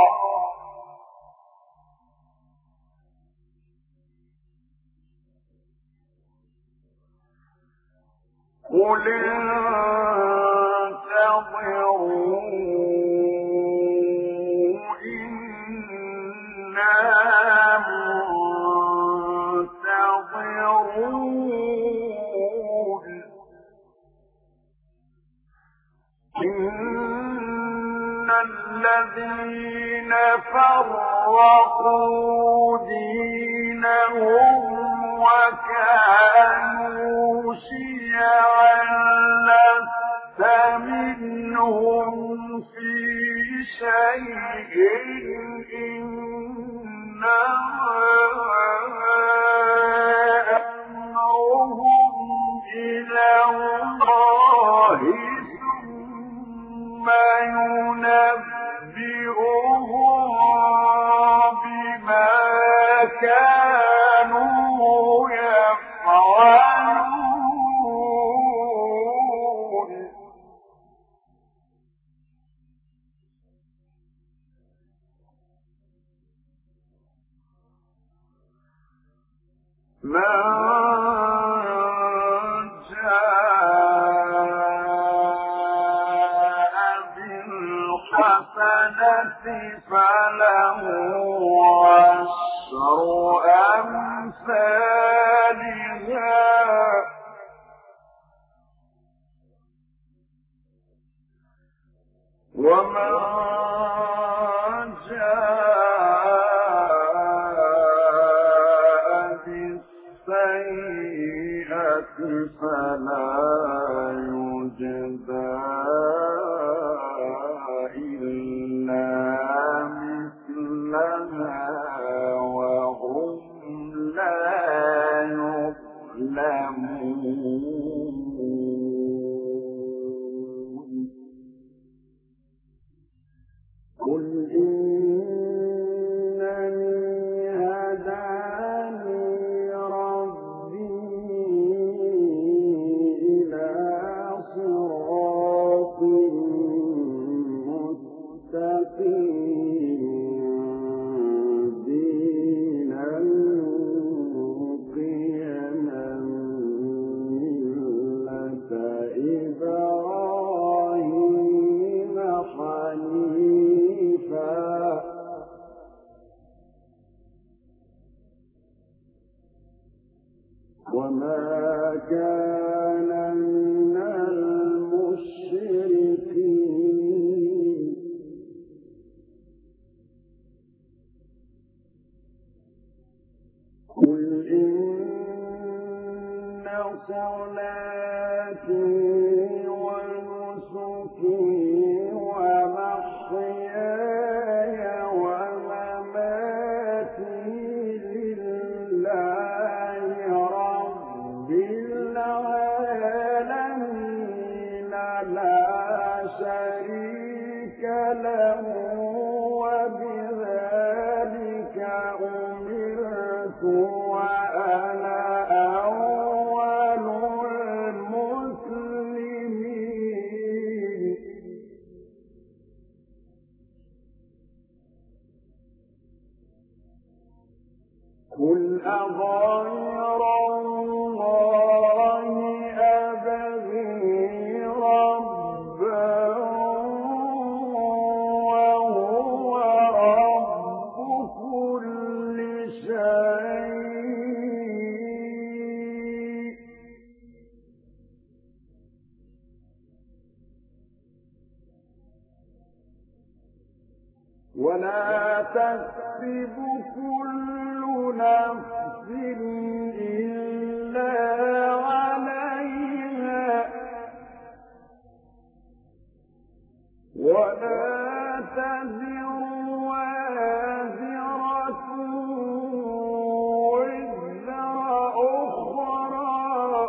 قل انتظروا إنا منتظرون إن الذين فرقوا دينهم وكانوا شيعا لست منهم في شيء إنما أمرهم إلى الله ثم ينبئهم بما كانوا يفعلون من جاء بالحسنة فله عشر أمثالها ومن جاء بالسيئة فلا يجزى إلا مثلها وهم لا يظلمون قل إنني هداني ربي إلى صراط مستقيم دينا قيما ملة إبراهيم حنيفا وما كان من المشركين قل إن صلاتي ونسكي ومحياي ومماتي لله رب العالمين لا شريك له وبذلك أمرت وأنا أول المسلمين قل أغير الله ولا تكسب كل نفس إلا عليها ولا تزر وازرة وزر أخرى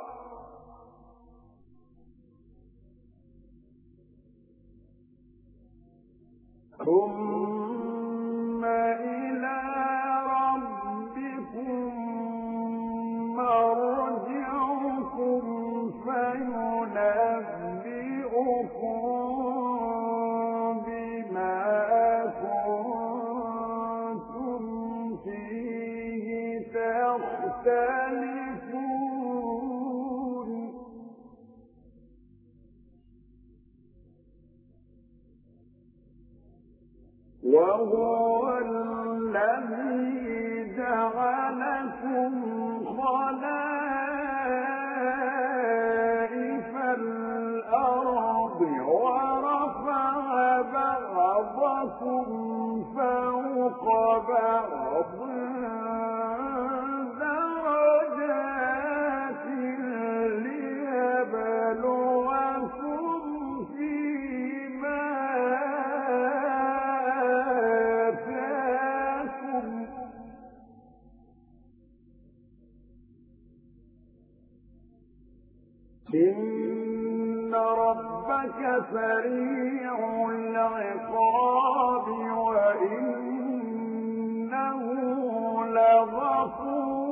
ثم إلى ربكم مرجعكم فينبئكم بما كنتم فيه تختلفون وهو الذي جعلكم خلائف الأرض ورفع بعضكم فوق بعض درجات ليبلوكم فيما آتاكم إن ربك سريع العقاب وإنه لغفور